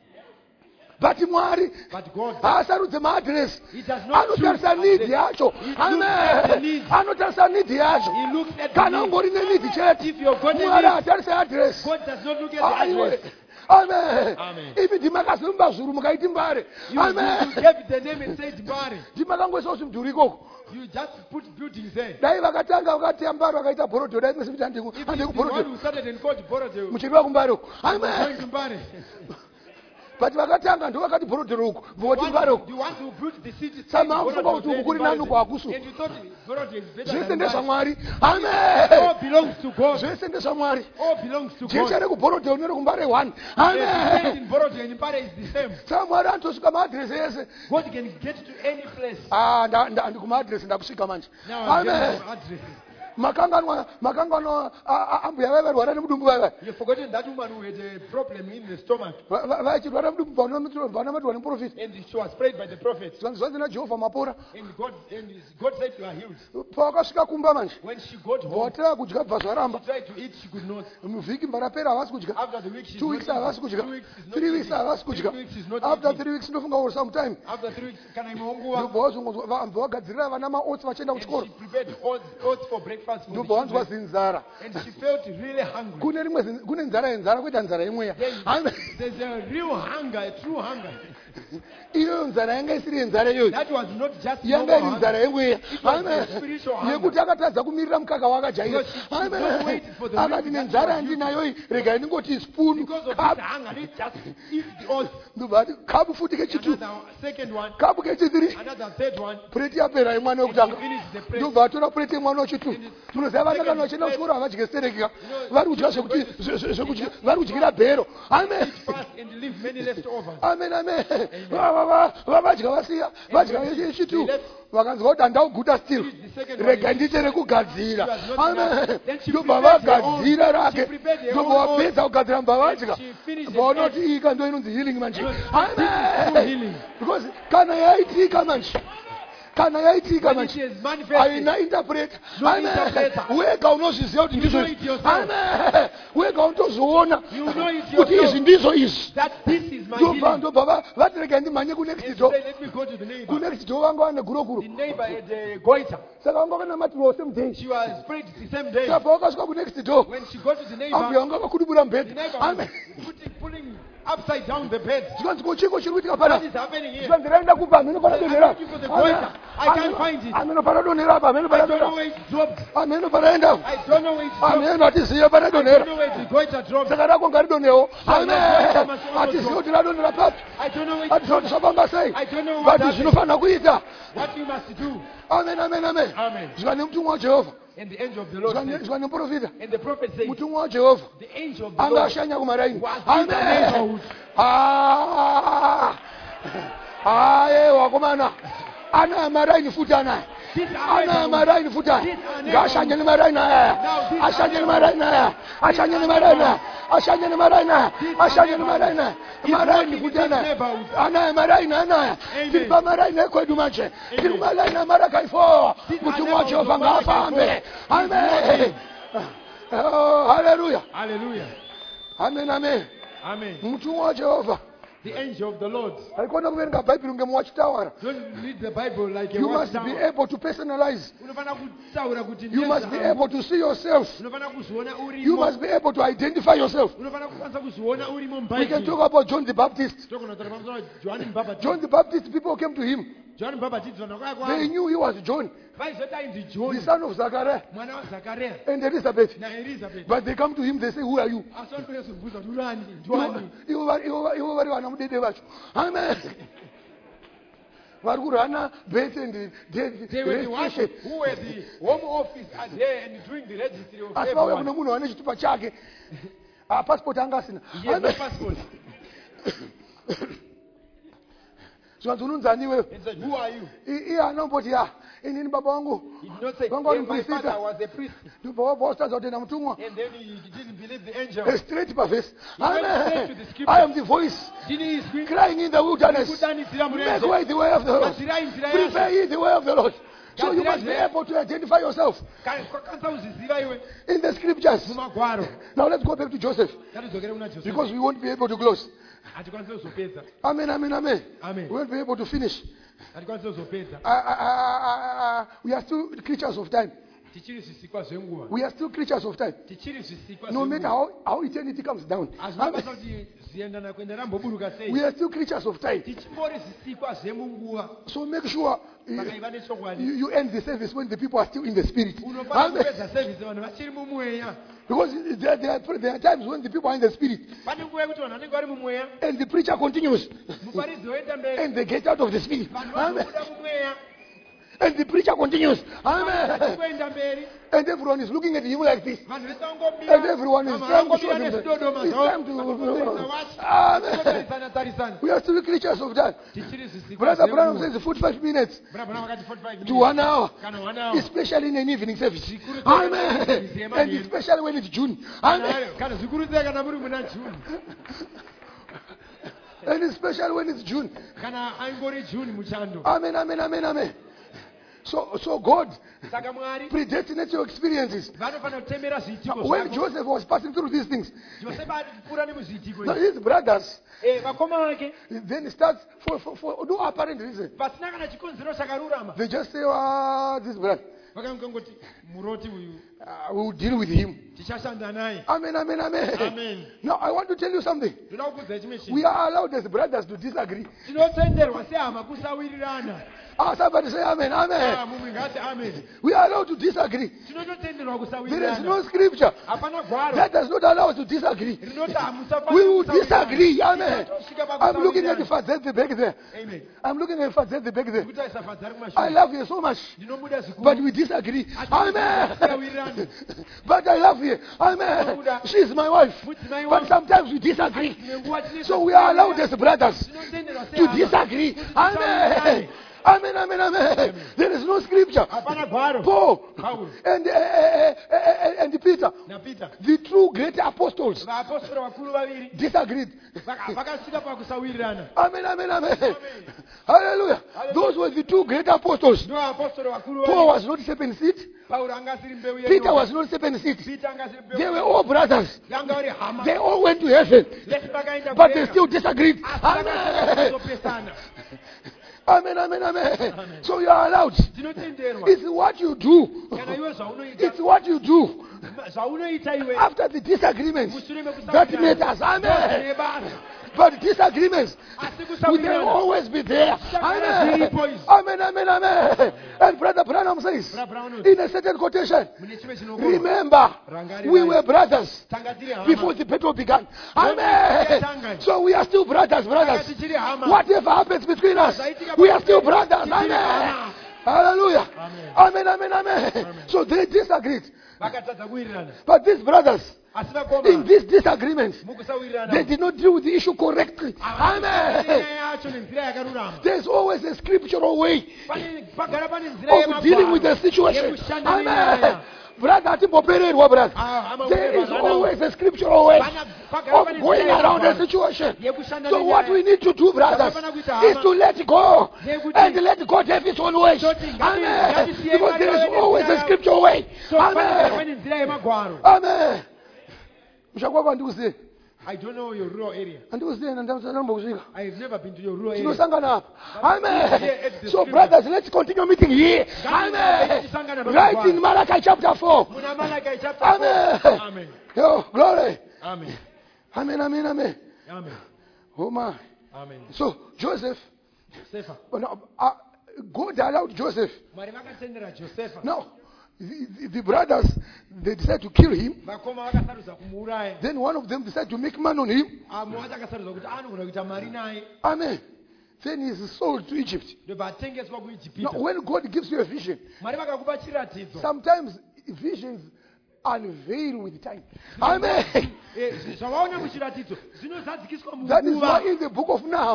But Mwari But God, haasarudze maadresi. He does not choose Anotarisa need address. yacho. He looks at the Amen. need. Anotarisa need yacho. He looks at the Kana need. ungori nenidi chete. If you're God, Mwari hatarisa adresi. God does not look at the Aiwe. address. Amen. Amen. Ivi ndimakazimba zuru mukaiti mbare. You Amen. gave it the name and said Bari. Ndimakangoisa kuti mudhuri ikoko. You just put buildings there. Dai vakatanga vakati mbare vakaita bhorodho dai mesekuti If it's handei the one kubhorodho. who started and called Borodeo, Muchiriwa kumbare uko. going Amen. to Bari. But vakatanga ndo vakati bhorodho uko. Voti mbare uko. The one who built the city said Sama Borodeo kufunga kuti there uku kuri in Bari. nani uko hakusu. And you thought Borodeo is better Zvese than Bari. ndezvaMwari. All Amen. belongs to God. Zvese ndezvaMwari. All belongs to Jesu God. rekubhorodho nerekumbare 1. The Amen. place in Borodeo and in Bari is the same. Saka Mwari anotosvika maadresi ese. God can get to any place. Ndikumaadresi ndakusvika manje. Now I'm Amen. getting some addresses. Makangano ambuya vaiva rwara nemudumbu vaiva. You've forgotten that woman who had a problem in the stomach. Vachirwara mudumbu vanamatwa nemuprofita. And she was prayed by the prophet. Zvanzi naJehovha mapora. And God said you are healed. Pavakasvika kumba manje. When she got home, Vataka kudya bva she zvaramba. tried to eat, she could not. Muvhiki mbarapera havasi kudya. After the week, she's 2 not weeks havasi eating. kudya. 2 weeks is not 3 weeks eating. havasi 3 kudya. weeks is not After eating. 3 weeks ndofunga for some time. After 3 weeks, can I monguwa? Ndobva vagadzirira vana maots vachienda And kuchikoro. she prepared oats for breakfast for the Ndobva vanzwa children. zinzara. And she felt really hungry. Kune nzara yenzara kuita nzara yemweya. Amen. There's a real hunger, a true hunger. Iyo nzara yanga isiri yenzara iyoyo. That was not just Yanga iri normal nzara hunger. yemweya. was Amen. a spiritual hunger. Yekuti akatadza kumirira mukaka wakajaira. Because she Amen. don't wait for the Akati week that nenzara she was yandinayo iyi regai ndingoti spoon Because of cup. this hunger, they just eat the oats. Ndobva ati kapu futi kechitu. Another second one, Kapu kechitiri. another third one. Pureti yapera yemwana And wekutanga. she finished the plate. Ndobva atora pureti yemwana wechitu. Munoziva vana kana vachienda kuchikoro havadye stereka. Vari kudya zvekuti vari kudyira bhero. Amen. Fast and leave many leftovers. Amen, amen. Vadya vasiya. Vadya yechitu. Vakanzwa kuti handauguta still. Rega ndiite rekugadzira. Amen. Ndobva vagadzira rake. Ndobva vapedza kugadzira mbva vadya. Vaonoti iyi kanzo inonzi healing manje. Amen. Because kana yaitika manje. Kana yaitika When it manje. is manifested, Haina interpreter. No Amen. interpreter. Wega unozviziva kuti You ndizvo know izvi. it yourself. Amen. Wega unotozoona you know it kuti yourself izvi ndizvo izvi. that this is my Ndobva healing. ndobva vati rega ndimhanye kunext And door. say, let me go to the neighbor. Kunext door vanga vane gurokuro. The neighbor had a goiter. Saka vanga vanamatirwa semudhei. She was sprayed the same day. Saka pavakasvika kunext door. When she got to the Ambuya neighbor, vanga vakudubura the mubhedha. neighbor was Amen. pulling upside down the bed. Zvikanzi kochiko chiri kuitika What pana. is happening here? Zvikanzi raenda kupa hameno pana donhera. I'm looking for the goiter. I can't find it. Hameno pana donhera apa. Hameno I pana don't know donhera. where it dropped. Hameno pana enda. I don't know where it dropped. Hameno hatiziye pana I don't donhera. know where the goiter dropped. Saka rako ngaridonhewo. Amen. Amen. Hatiziye kuti radonhera papi. I don't know where it Hatizoti zvafamba sei. I don't know what But happened. zvinofanira kuita. What you must do. Amen, amen, amen. Amen. Zvikane mutumwa waJehovha. And the angel of the Lord said, Zvikane muprofita. and the prophet said, Mutumwa waJehovha. the angel of the Anga Lord ashanya kumaraini. was in the Amen. neighborhood. Aye wakomana. Ana maraini futi anaye. Ana maraini futi anaye. Ngashanye ni maraini aya. Ashanye ni maraini aya. Ashanye ni maraini aya. Ashanye ni maraini aya. Ashanye ni maraini aya. Maraini futi anaye. Ana maraini anaye. Tiripa maraini kwedu manje. Tiripa maraini mara kaifo. Mutumwa waJehovha ngafambe. Amen. Oh, hallelujah. Hallelujah. Amen, amen. Amen. Mutumwa waJehovha. The angel of the Lord. Haikona kuverenga Bible ngemwachitaura. Don't read the Bible like a You must be watchtower. able to personalize. Unofana kutaura kuti You must be ndezvangu. able to see yourself. Unofana kuzviona You urimo. must be able to identify yourself. Unofana kukwanisa kuzviona urimo We can muBhayibheri. talk about John the Baptist. Togona kutaura pamusoro John Mubhabhatidzi. John the Baptist, people came to him. John Mubhabhatidzi vanhu They vakauya knew he was John, vaizoti ainzi the John son of Zachariah mwana waZakaria and Elizabeth. naElizabeth. But they come to him, they say, who are you? Asi vanokuzobvunza kuti urani ndiwani. Ivo vari vana mudede vacho. Amen. Vari kurana birth and death They were the ones registration. who were the home office are there and doing the registry of Asi vauya everyone. kune munhu ane chitupa chake. Passport anga asina. He has no Amen. passport. Zvanzi unonzani iwewe? He said, who are you? Iye anomboti inini baba wangu. He did not say, Vangu vari "Hey, my muprofita. father was a priest." Ndobva wabva wasitadza kutenda mutumwa. And then he didn't believe the angel. A straight verse. went straight to Amen. the scripture. I am the voice Ndini izwi. crying in the wilderness. Kudanitsira Make murenje. way the way of the Lord. Gadzirai nzira yake. Prepare ye the way of the Lord. So you must be able to identify yourself Kwakanza uziziva iwe in the scriptures. mumagwaro. Now let's go back to Joseph Ngatidzokere kuna Josefa. because we won't be able to close. Hatikwanisi kuzopedza. Amen, amen, amen. Amen. We won't be able to finish. Hatikwanisi kuzopedza. We are still creatures of time. Tichiri zvisikwa zvenguva. We are still creatures of time. Tichiri zvisikwa No matter zvenguva. how eternity comes down. Hazvinobasa kuti ziendana kuenda ramboburuka sei. We are still creatures of time. Tichingori zvisikwa zvemunguva. So make sure Saka iva nechokwadi. you end the service when the people are still in the spirit. Unofana Amen. kupedza service vanhu vachiri mumweya. Because there are times when the people are in the spirit Pane nguva yekuti vanhu vanenge vari mumweya. and the preacher continues Muparidzi woenda mberi. and they get out of the spirit. Vanhu Amen. vanobuda mumweya. And the preacher continues. Amen. Vachikuenda mberi. And everyone is looking at him like this. Vanhu vesangomira. And everyone is trying to show Vangomira them. nezvidodoma It's zvavo. time to. Amen. Amen. Tarisana. We are still creatures of time. Tichiri zvisikwa Brother Branham zvenguva. says 45 minutes Branham akati 45 to 1 hour. Kana 1 hour. Especially in an evening service. Zvikuru Amen. sei And especially when it's June. Amen. Kana zvikuru sei kana muri muna June. And especially when it's June. Kana angori June muchando. Amen, amen, amen, amen. So God Saka Mwari predestinates your experiences. vanofana kutembera zviitiko When zvako. Joseph was passing through these things, Josefa ari kupfuura nemuzviitiko now izvi. his brothers, Vakoma vake then he starts for no apparent reason. pasina kana chikonzero chakarurama. They just say, this brother, Vakangoti muroti uyu we will deal with him. tichashanda naye. Amen, amen, amen. Amen. Now I want to tell you something. Ndoda kukuudza chimwe We chinhu. are allowed as brothers to disagree. Tinotenderwa sehama kusawirirana. Somebody say amen, amen. Mumwe ngati amen. We are allowed to disagree. Tinototenderwa There is kusawirirana. no scripture Hapana gwaro. that does not allow us to disagree. Rinoti hamusafani We will kusawirirana. disagree. Amen. Tichasvika I'm looking at the pakusawirirana. fact at the back there. Amen. I'm looking at the fact at the back there. Kutarisa fadzari I kumashure. love you so much, Ndinomuda zvikuru. but we disagree. Amen. Tisawirirana. But I love you. Amen. She's my wife. Mudzimai But wangu. sometimes we disagree. Nenguva tinenge So we are allowed as brothers tinotenderwa to sehama. disagree. Amen. Amen, amen, amen. There is no scripture. Hapana gwaro. Paul Paulo and Peter, naPeter. the true great apostles, Vaapostoli vakuru vaviri disagreed. vakasvika pakusawirirana. Amen, amen, amen. Hallelujah. Those were the two great apostles. Ndo vaapostoli vakuru Paul vaviri. was not serpent seed. Paulo anga asiri mbeu Peter yenyoka. was not serpent seed. Peter anga asiri mbeu They were yenyoka. all brothers. Vanga vari hama. They all went to heaven, Vese vakaenda but they kudenga. still disagreed. Asi Amen. vakasvika kuzopesana. Amen, amen, amen. So you are allowed. Tinotenderwa. It's what you do. Kana iwe zvaunoita. It's what you do Zvaunoita iwe. after the disagreements Mushure that mekusawirirana. matters. Amen. Ndozvine basa. But disagreements Asi will kusawirirana. always be there. Amen. Ziripo izvi. Amen, amen, amen. And Brother Branham says, Branham in a certain quotation, Mune chimwe chinogona. remember, we were brothers Tanga tiri hama. before the battle began. Amen. So we are still brothers, Tanga brothers. tichiri hama. Whatever happens between us, we are still brothers. Amen. Hallelujah. Amen, amen, amen. So they disagreed. Vakatadza kuwirirana. But these brothers, Asi vakoma. in these disagreements, Mukusawirirana. they did not deal with the issue correctly. Amen. Nyaya yacho nenzira yakarurama. There's always a scriptural way Pagara pane nzira of dealing with the situation. Amen. Brother, brother. There is always a scriptural way of going around the situation. So what we need to do, brothers, is to let go and let God have His own way. Amen. Because there is always a scriptural way. Amen. Amen. I don't know your rural area. I've never been to your rural area. Amen. So brothers, let's continue meeting here. Amen. Right in Malachi chapter 4. Amen. Amen. Oh, glory. Amen. Amen, amen, amen. Amen. Oh my. Amen. So Joseph, Josefa. God allowed Joseph. Mwari vakatendera Josefa. Now, the brothers, they decided to kill him. Vakoma vakasarudza kumuuraya. Then one of them decided to make money on him. Amwe wacho akasarudza kuti anogona kuita mari naye. Amen. Then he's sold to Egypt. Ndobva atengeswa Now, kuIjipita. when God gives you a vision, Mwari vakakupa chiratidzo. sometimes visions unveil with time. Amen. Zvavaona muchiratidzo zvinozadzikiswa That is why munguva. in the book of Nahum,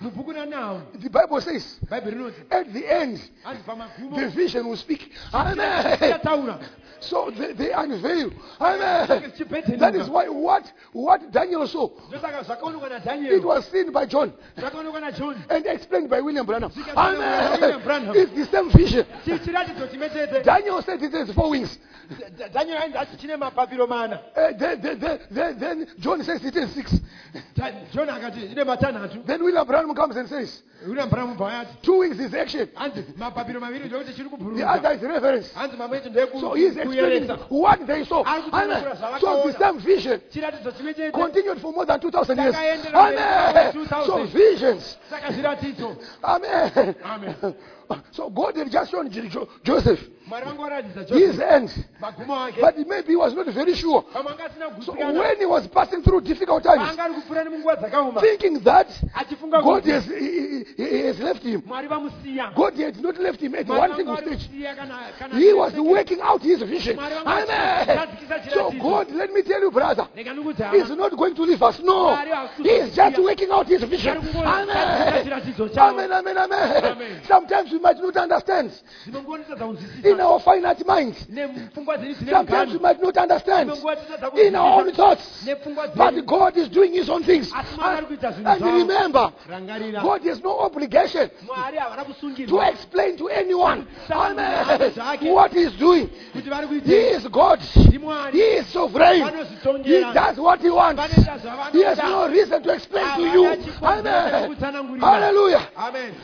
mubhuku naNahum The Bible says, Bible rinoti at the end, hanzi pamagumo the vision will speak. Amen. ichataura. So they unveil. Amen. Chipetenuka. That is why what Daniel saw, Ndosaka zvakaonekwa it naDaniel was seen by John zvakaonekwa naJohn and explained by William Branham. William Amen. Branham. It's the same vision. chiratidzo chimwe chete. Daniel said it has 4 wings. Daniel ainzi ati chine mapapiro mana. Then John says it has 6. John akati ine matanhatu. Then William Branham comes and says, William Branham bhayati 2 wings is action. hanzi mapapiro maviri ndokuti chiri The kubhururuka. other is reference. Hanzi mamwe chete So he's explaining what they saw. Amen. So the same vision chiratidzo chimwe chete. continued for more than 2,000 years. Takaenderera Amen. 2000. So visions. Saka zviratidzo. Amen. Amen. So God had just shown Joseph Mwari vangu varatidza his Joseph end. magumo ake. But maybe he was not very sure. Pamwe anga asina So kugutsikana. when he was passing through difficult times, Paanga ari kupfuura nemunguva dzakaoma. thinking that Achifunga God kuti he has left him. Mwari vamusiya. God had not left him at Mwari one vangu single vari stage. kusiya kana He was working out his vision. Mwari vangu Amen. vachitadzikisa So chiratidzo. God, let me tell you, brother, Rega ndokuti He's hama. not going to leave us. No. He is just working out his vision. Amen. Amen, amen, amen. Amen. Sometimes we might not understand Dzinongoonetsa in kunzwisisa. our finite minds. Nepfungwa dziri dzine Sometimes we mugano. might not understand Dzinongoonetsa in our own thoughts. nepfungwa But dzedu. God is doing His own things. Asi Mwari ari kuita zvinhu And zvawo. remember, Rangarira. God has no obligation Mwari havana to kusungirwa explain to anyone, Amen. what He is doing. kuti vari He kuita. is God. Mwari. He is sovereign. He Vanozvitongera. does what He wants. Vanoita zvavanoda. He has no reason to explain to you. Havana chikonzero Amen. chekutsanangurira. Hallelujah. Amen.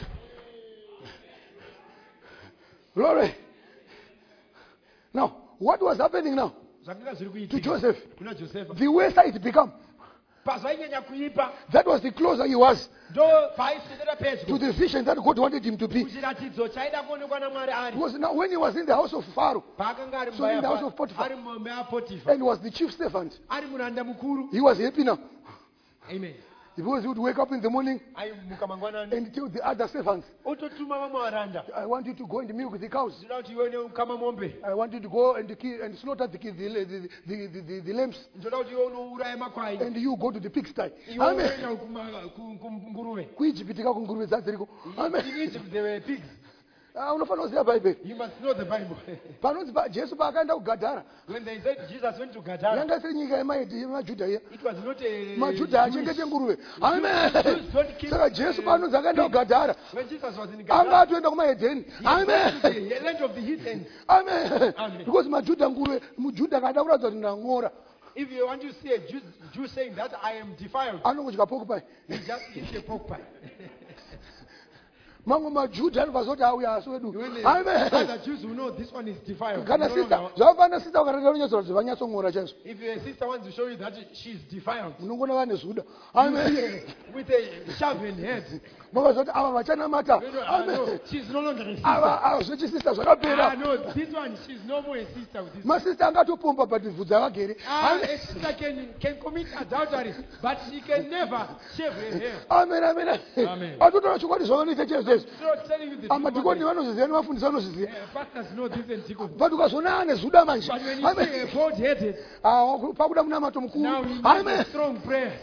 Glory. Now, what was happening now Zvakanga zviri to kuitika Joseph? kuna Josefa. The worse it became. Pazvainyanya kuipa That was the closer he was ndo paaiswedera to pedyo the vision that God wanted him to be. kuchiratidzo chaida kuonekwa naMwari ari. Because now when he was in the house of Pharaoh Paakanga ari So in the house of Potiphar. ari mumba yaPotifa. and was the chief servant, Ari muranda mukuru. he was happy now. Amen. Because he would wake up in the morning Aimuka mangwanani. and tell the other servants, Ototuma vamwe varanda. I want you to go and milk the cows. Zvinoda kuti iwe neukama mombe. I want you to go and slaughter the lambs. Ndoda kuti iwe unouraya makwai. And you go to the pigsty. Iwe Amen. unoenda kunguruve. Kuichipitika kunguruve dzadziriko. Amen. In Egypt there were pigs. Unofanira kuziva Bible. You must know the Bible. Panonzi Jesu paakaenda kugadhara When they said Jesus went to Gadara, yanga isiri nyika yemajudha iya. it was not a Majudha Jewish. achengete nguruve. Amen. Jews don't kill. Saka Jesu panonzi akaenda kugadhara When Jesus was in anga Gadara, atoenda kumahedheni. he went to Amen. the land of the heathen. Amen. Amen. Because majudha nguruve, mujudha akaada kuratidza kuti ndang'ora. If you want to see a Jew saying that I am defiled, Anongodya pork pie. he just eats a pork pie. Mamwe majudha anobvazoti auya asi wedu. When the Amen. other Jews will know this one is defiled. Kana No, no, sister, no. zvavafana sister ukaratira runyatsora kuti vanyatsong'ora chaizvo. If your sister wants to show you that she's defiled, Unongona vane zuda. you Amen. see with a shaven head, Makazoti ava vachanamata. you know, no, Amen. she's no longer a sister. Ava zvechisista zvakapera. No, this one, she's no more a sister with this. Masista angatopomba but bvudzi avagere. A sister can commit adultery, but she can never shave her hair. Amen, amen. Amen. Atotora chokwadi zvavanoita chaizvo izvo. So telling you the truth, Madhikoni vanozviziva nevafundisi vanozviziva. pastors know this and deacons. But ukazoona ane zuda manje. But when you see a bald-headed, Pakuda munamato mukuru. now you need Amen. a strong prayer.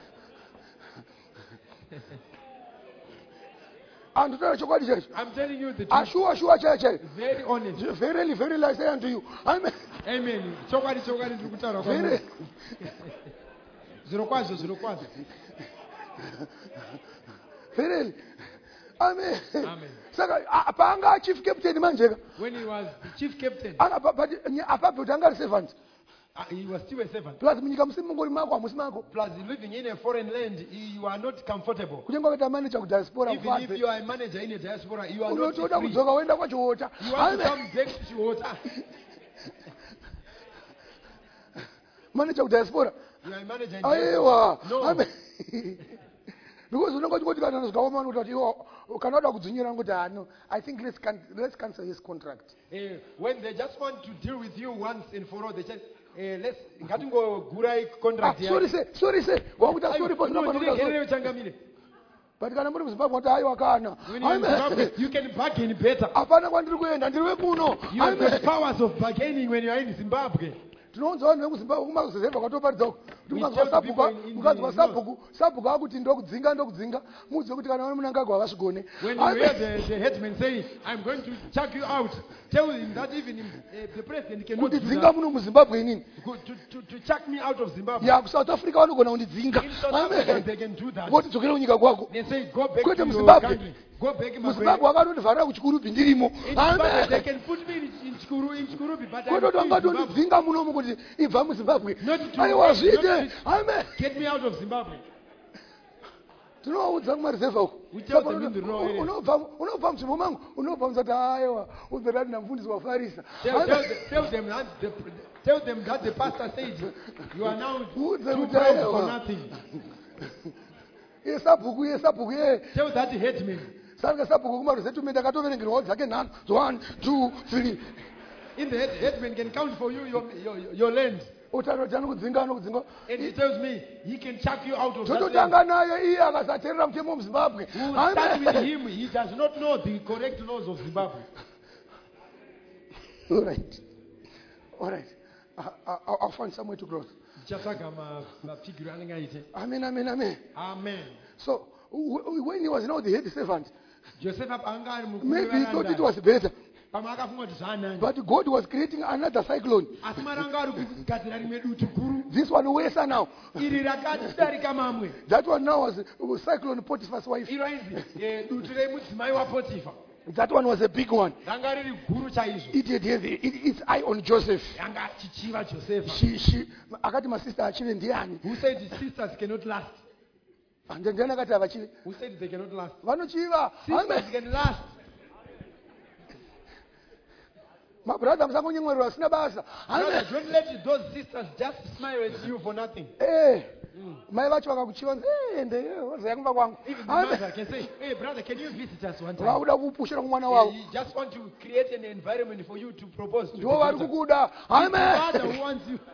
Andotaura chokwadi chaicho. I'm telling you the truth. Ashuwa chaiyo chaiyo. Very honest. Verily, verily I say unto you. Amen. Amen. Chokwadi ndiri kutaura Very. kwamuri. Zvirokwazvo. Verily. Amen. Amen. Saka paanga chief captain manjeka. When he was the chief captain, Apapo kuti anga ari servant. he was still a servant. Plus munyika musiri mungori mako hamusi mako. Plus, living in a foreign land, you are not comfortable. Kunyange kuita manager kudiaspora Even if you are a manager in a diaspora, you are not unotoda free. kudzoka woenda kwachiota. You want to come back to water. Manager kudiaspora. You are a manager in diaspora. Aiwa. No. Amen. Because unongoti kuti kana zvikawoma kuti iwo kana wada kudzinyira kuti no, I think let's cancel his contract. When they just want to deal with you once and for all, they say, let's ngatingogurai contract. Sorry say. Wakuta sorry for No, sorry. changamire. But kana muri muZimbabwe kuti aiwa kana. When you're in Zimbabwe, you can bargain better. Apana kwandiri kuenda ndiri wekuno. You have the powers of bargaining when you are in Zimbabwe. Tinounza vanhu vekuzimbabwe kumakuzimbabwe kwatoparidza We mukadzi tell the people in mukadzi the sabhuku akuti ndokudzinga muudze kuti kana vane munangagwa havasvigone. when you hear the headman saying, I'm going to chuck you out, tell him that even the president cannot do kundidzinga that. muno muzimbabwe inini To chuck me out of Zimbabwe. ya kusouth africa vanogona kundidzinga. In South Africa, they can do that. votidzokera kunyika kwako. They say, go back Kwete to your muzimbabwe country. Go back in muzimbabwe vakandondivharira kuchikurupi ndirimo. In Zimbabwe, they can put me in Chikurubi, but I'm kwetoti still in Zimbabwe. vangatondidzinga munomu kuti ibva muzimbabwe. Not to- aiwa zviite. not Amen. Get me out of Zimbabwe. tinovaudza kumarizevha uko. We tell them in the raw area. unobva muchimbo mangu unobva musati aiwa uzerati namufundisi wafarisa. Tell them that the pastor said, you are now Udze too kuti proud aiwa. for nothing. sabhuku ye. Tell that headman. saka sabhuku kumaresettlement akatoverengerwawo dzake nhano 1 2 3 In the headman can count for you your land. utanoti anokudzinga anokudzinga. And he tells me he can chuck you out of that land. tototanga naye iye akasateerera mutemo wemuzimbabwe. We will start with him. He does not know the correct laws of Zimbabwe. All right. I'll find some way to close. Amen. Amen. So when he was now the head servant, Joseph maybe he thought it was better. But God was creating another cyclone. This one worse now. That one now was cyclone Potiphar's wife. That one was a big one. It had its eye on Joseph. She akati my sister achieve ndiani. Who said the sisters cannot last? And then akati avachive. Who said they cannot last? Vanochiva. Sisters can last. My brother musangonyemwerera vasina basa. Brother, don't let those sisters just smile at you for nothing. Mai vacho vakakuchiva ende waziya kumba kwangu. Even the mother can say, hey brother, can you visit us one time? Vauda kupushira kumwana wavo. You just want to create an environment for you to propose to the Ndivo vari daughter. kukuda. It's the mother who Amen. wants you.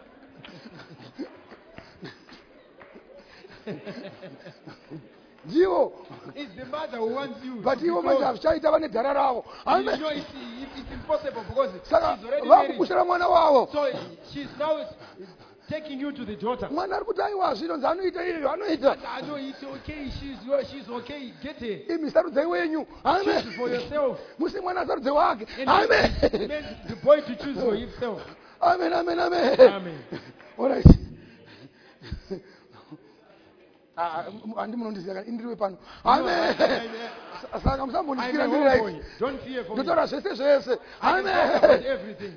Ndivo. It's the mother who wants you. But to be ivo close. manje hazvichaita vane dhara ravo. You Amen. know, it's impossible because she's Saka already married. vakupushira mwana wavo. So she's now taking you to the daughter. Mwana ari kuti aiwa zvinonzi anoita izvo anoita. I know it's okay. She's okay. Get her. Imi sarudzai wenyu. Choose Amen. for yourself. Musi mwana asarudze wake. And Amen. meant the boy to choose for himself. Amen. Amen. All right. Handi munondisiya indiriwe pano. Amen. Saka musambondisiya I'm ndiri a right. homeboy. Don't fear for me. Ndotaura zvese zvese. I can talk about Amen. everything.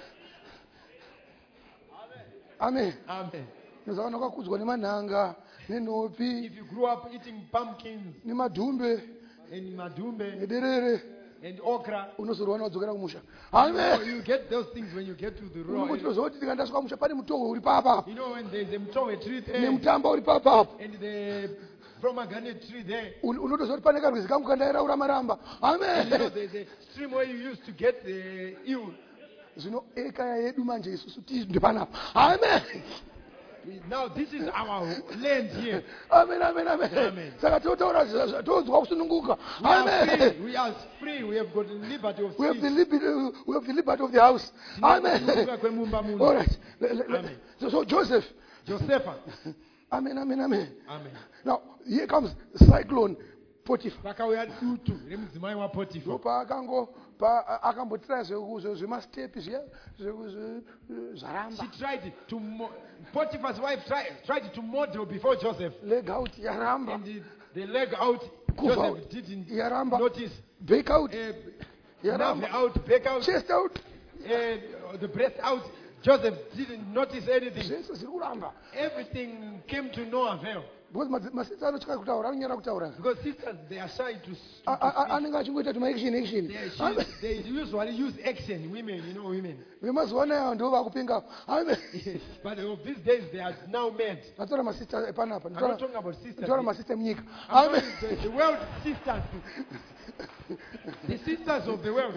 Amen. Amen. Ndozaona kwakudzwa nemanhanga nenhopi If you grew up eating pumpkins nemadhumbe and madumbe nederere and okra, unozorwana wadzokera kumusha. Amen. you get those things when you get to the raw. Unotozoti tikandasvika kumusha pane mutohwe uri papa You know when there's a mtowe tree there nemutamba uri papa and the pomegranate tree there. unotozoti pane karwizi kangu kandairaura maramba. And you know Amen. there's a stream where you used to get the eel. Zvino ekaya yedu manje isusu ndipanapa. Amen. Now this is our land here. Amen. Amen. Saka totaura todzwa kusununguka. We are Amen. free. We are free. We have got the liberty of We have speech. the liberty of the house. Amen. Kwemumba muno. All right. Amen. So Joseph. Joseph. Amen. Amen. Now here comes cyclone Potiphar. Pakauya dutu remudzimai waPotifa. Akambotira zvemastepi zvaramba. She tried to Potiphar's wife tried to model before Joseph. Leg out yaramba. And the leg out, Joseph didn't Yaramba. notice. Back out. Nerve out, back out, Chest out. the breast out. Joseph didn't notice anything. Zvese zviri kuramba. Everything came to no avail. Because masista anotya kutaura anonyara kutaura. Because sisters, they are shy to speak. Anenge achingoita tuma action. They usually use action, women, you know, women. Vemazuva anaya ndo vakupinga. Amen. But of these days, they are now mad. Ndatora masista epanapa. I'm not talking about sisters. Ndatora masista munyika. I'm Amen. talking the world sisters. The sisters of the world.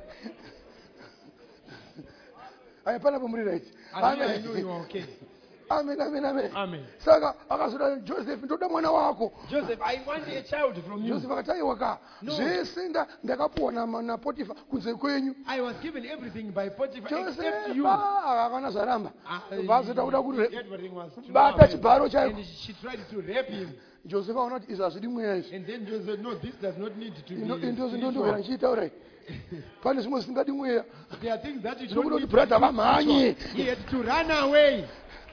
Aya panapa muri right. I know you are okay. Amen, amen, amen. Amen. Saka akazoti Joseph ndoda mwana wako. Joseph, I want a child from you. Joseph akati aiwaka. No. Zvese ndakapuwa na Potifa kunze kwenyu. I was given everything by Potiphar Joseph except you. akana zvaramba. Vazota kuda kuti Everything was true. bata chibharo chaiko. And she tried to rape him. Joseph aona kuti izvi hazvidi mweya izvi. And then Joseph, no, this does not need to be. Ndozindondovera ndichitaura. Pane zvimwe zvisingadi mweya. There are things that you Zvinokuda don't kuti need. brother vamhanye. He had to run away.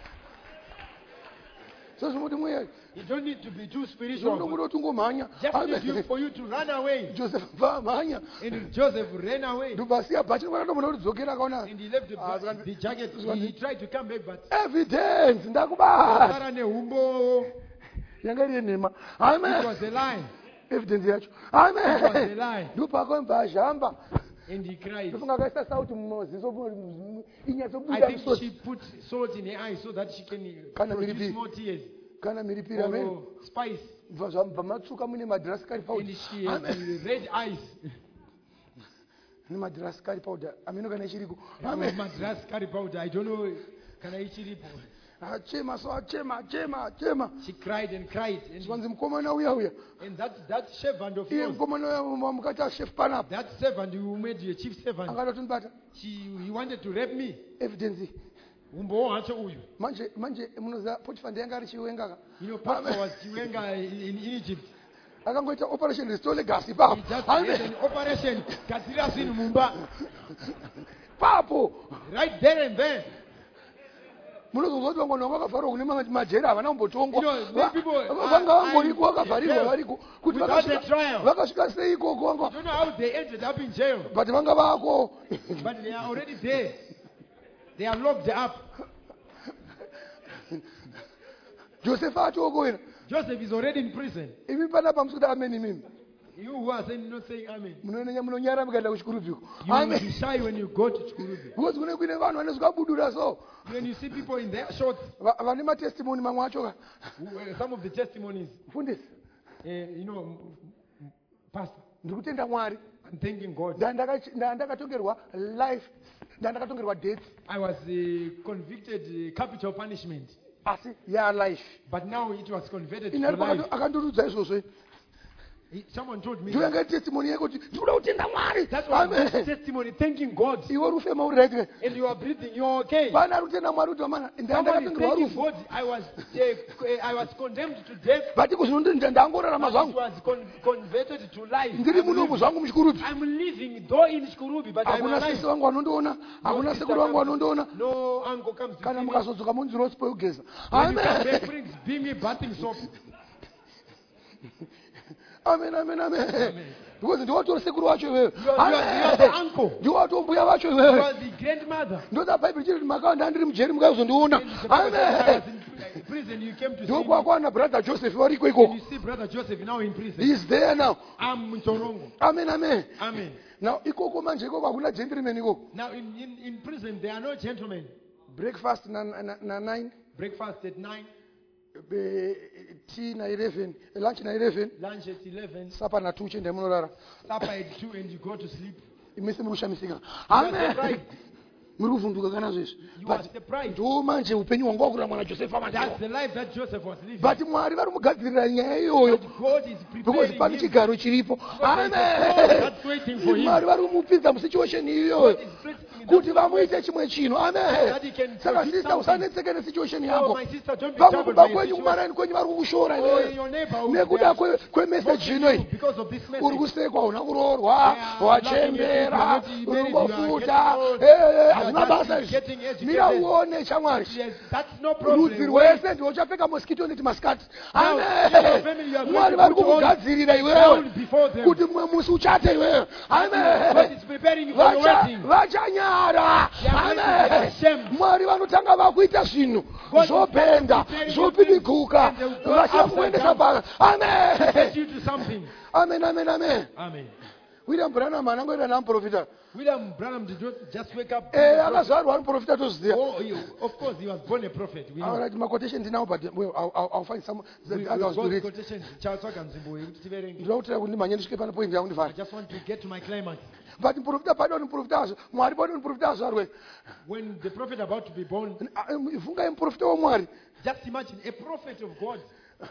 So zvinoti mweya. You don't need to be too Zvinokuda spiritual. kuti ungomhanya. Just need for you to run away. Joseph vamhanya. And Joseph ran away. Ndobasiya bhachi ndomona kuti dzokera akaona. And he left the jacket. He tried to come back, but Evidence ndakubata. Sarah nehumbo. Yanga iri nhema. It Amen. was a lie. Evidence yacho. It was a Amen. lie. Ndopaka zhamba. And he cried. Ndofunga akaisa sauti muziso I inyatsobuda think musoro. she put salt in her eyes so that she can Kana produce milipili. more tears. Kana miripiri amen. Or spice. Zvabva matsuka mune madraskari And powder. she has Amen. red eyes. Nemadraskari powder. Ameno kana ichiriko. Amen. Amen. Madras curry powder. I don't know. Can I eat it? Achema so achema. She cried and cried. Zvanzi mukomana uya. And that servant of Iye yours, mukomana uya mukati chef panapa. that servant who made you a chief servant, Akada tonibata. he wanted to rape me. Evidence. Umbo hacho uyu. Manje munoza Potiphar ndiye anga richiwenga. You know, Pastor was Chiwenga in Egypt. Akangoita operation restore legacy He papo. just had an operation. Kasira sin Mumba. Papo. Right there and there. Munozozoti vamwe vakavharwa kune majeri havana kumbotongwa. You know, many people Vanga vangoriko vakavharirwa variko kuti without a trial. vakasvika sei ikoko I vanga don't know how they ended up in jail, but vanga vako. but they are already there. They are locked up. Joseph atoko. Joseph is already in prison. Imi panapa musikuti amen imimi. You who are saying, not saying amen. Munonyara mukaenda kuchikurubviko. You will Amen. be shy when you go to Chikurubi. Because kune kuine vanhu vanesvakabudura so. When you see people in their shorts, Vane matestimony mamwe acho. some of the testimonies, Fundisi. you know, Pastor, Ndikutenda Mwari. I'm thanking God. Ndandakatongerwa life. Ndandakatongerwa death. I was convicted capital punishment, Asi ya life. but now it was converted to Inari life. akandorudza izvozvo. Someone told me Ndiyanga testimony yako kuti ndikuda kutenda Mwari. that was Amen. the testimony, thanking God. Iwe rufema uri right. And you are breathing, you're okay. Vana rutenda Mwari kuti mana Somebody ndandakatongerwa thanking rufu. God. I was condemned to death, But kuzvinonde ndangorarama but it zvangu. was converted to life. Ndiri munomu zvangu muchikurudzi. I'm living though in Chikurubi, but I'm Hakuna sisi alive. wangu vanondoona. Hakuna sister sekuru wangu comes. vanondoona. No uncle comes to Kana see me. mukazodzoka munzi rosipo yogeza. When you come back, Amen. brings beamy bathing soap. Amen, amen, amen. Because ndiwatori sekuru wacho iwewe. You are the uncle. Ndiwatombuya wacho You iwewe. are the grandmother. Ndoda Bible chiri makanda ndiri mujeri mukazondiona. And the Bible says I Amen. was in prison, you came to see Ndiko me. kwakwana brother Joseph wariko And ikoko. you see brother Joseph now in prison. He is there now. I'm in Torongo. Amen, amen. Amen. Now ikoko manje ikoko hakuna gentleman ikoko. Now in prison, there are no gentlemen. Breakfast na 9, Breakfast at 9, tea na 11, lunch na 11, lunch at 11, supper na 2 chende munorara. supper at 2, and you go to sleep. Imisi murushamisika. are Amen. surprised. Muri kuvhunduka kana zvizvi. You But are surprised. ndo manje upenyu hwangu wakurira mwana Joseph That's amandiro. the life that Joseph was living. But Mwari vari mugadzirira nyaya iyoyo. But God is Because pane preparing him. chigaro chiripo. Because there's a God that's waiting for him. Mwari vari kumupinza musituation iyoyo. God is placing him in Kuti that vamuite chimwe chinhu. Amen. that he can Saka produce sista something. usanetseke nesituation Oh, yako. my sister, don't be Vamwe troubled kuba by your kwenyu situation. kumaraini kwenyu vari kukushora Oh, iwewe. your neighbor who is Nekuda there kwemeseji mocking inoyi. you because of this Uri message. kusekwa una kuroorwa, Yeah, wachembera, laughing at you, uri you are kufuta, getting old, you are hazina basa just getting educated. mira uone chamwari. Yes, that's no Rudzi problem. rwese ndiwo chapfeka mosquito neti masikati. Now, your Amen. family, you are Mwari going vari to put on kukugadzirira iwewe down before them. kuti mumwe musi uchate iwewe. God Amen. is preparing you for your wedding. Vachanyara. They are going to Amen. get ashamed. Mwari vanotanga vakuita zvinhu God is zvopenda preparing zvopiniguka and they will go vachida upside kuendesa down. paka. Amen. Get you to something. Amen, amen, amen. Amen. William Branham anangoenda namuprofita. William Branham did not just wake up. Akazvarwa muprofita toziya. Oh, of course, he was born a prophet. We know. Alright, my quotation ndinawo, but I'll find some others to read. Quotations. Ndinoda kuti ndimhanye ndisvike pane point yangu I ndivhare. just want to get to my climax. But muprofita padoni muprofita azvo, Mwari padoni muprofita azvarwe. When the prophet about to be born, Fungai muprofita waMwari. just imagine a prophet of God,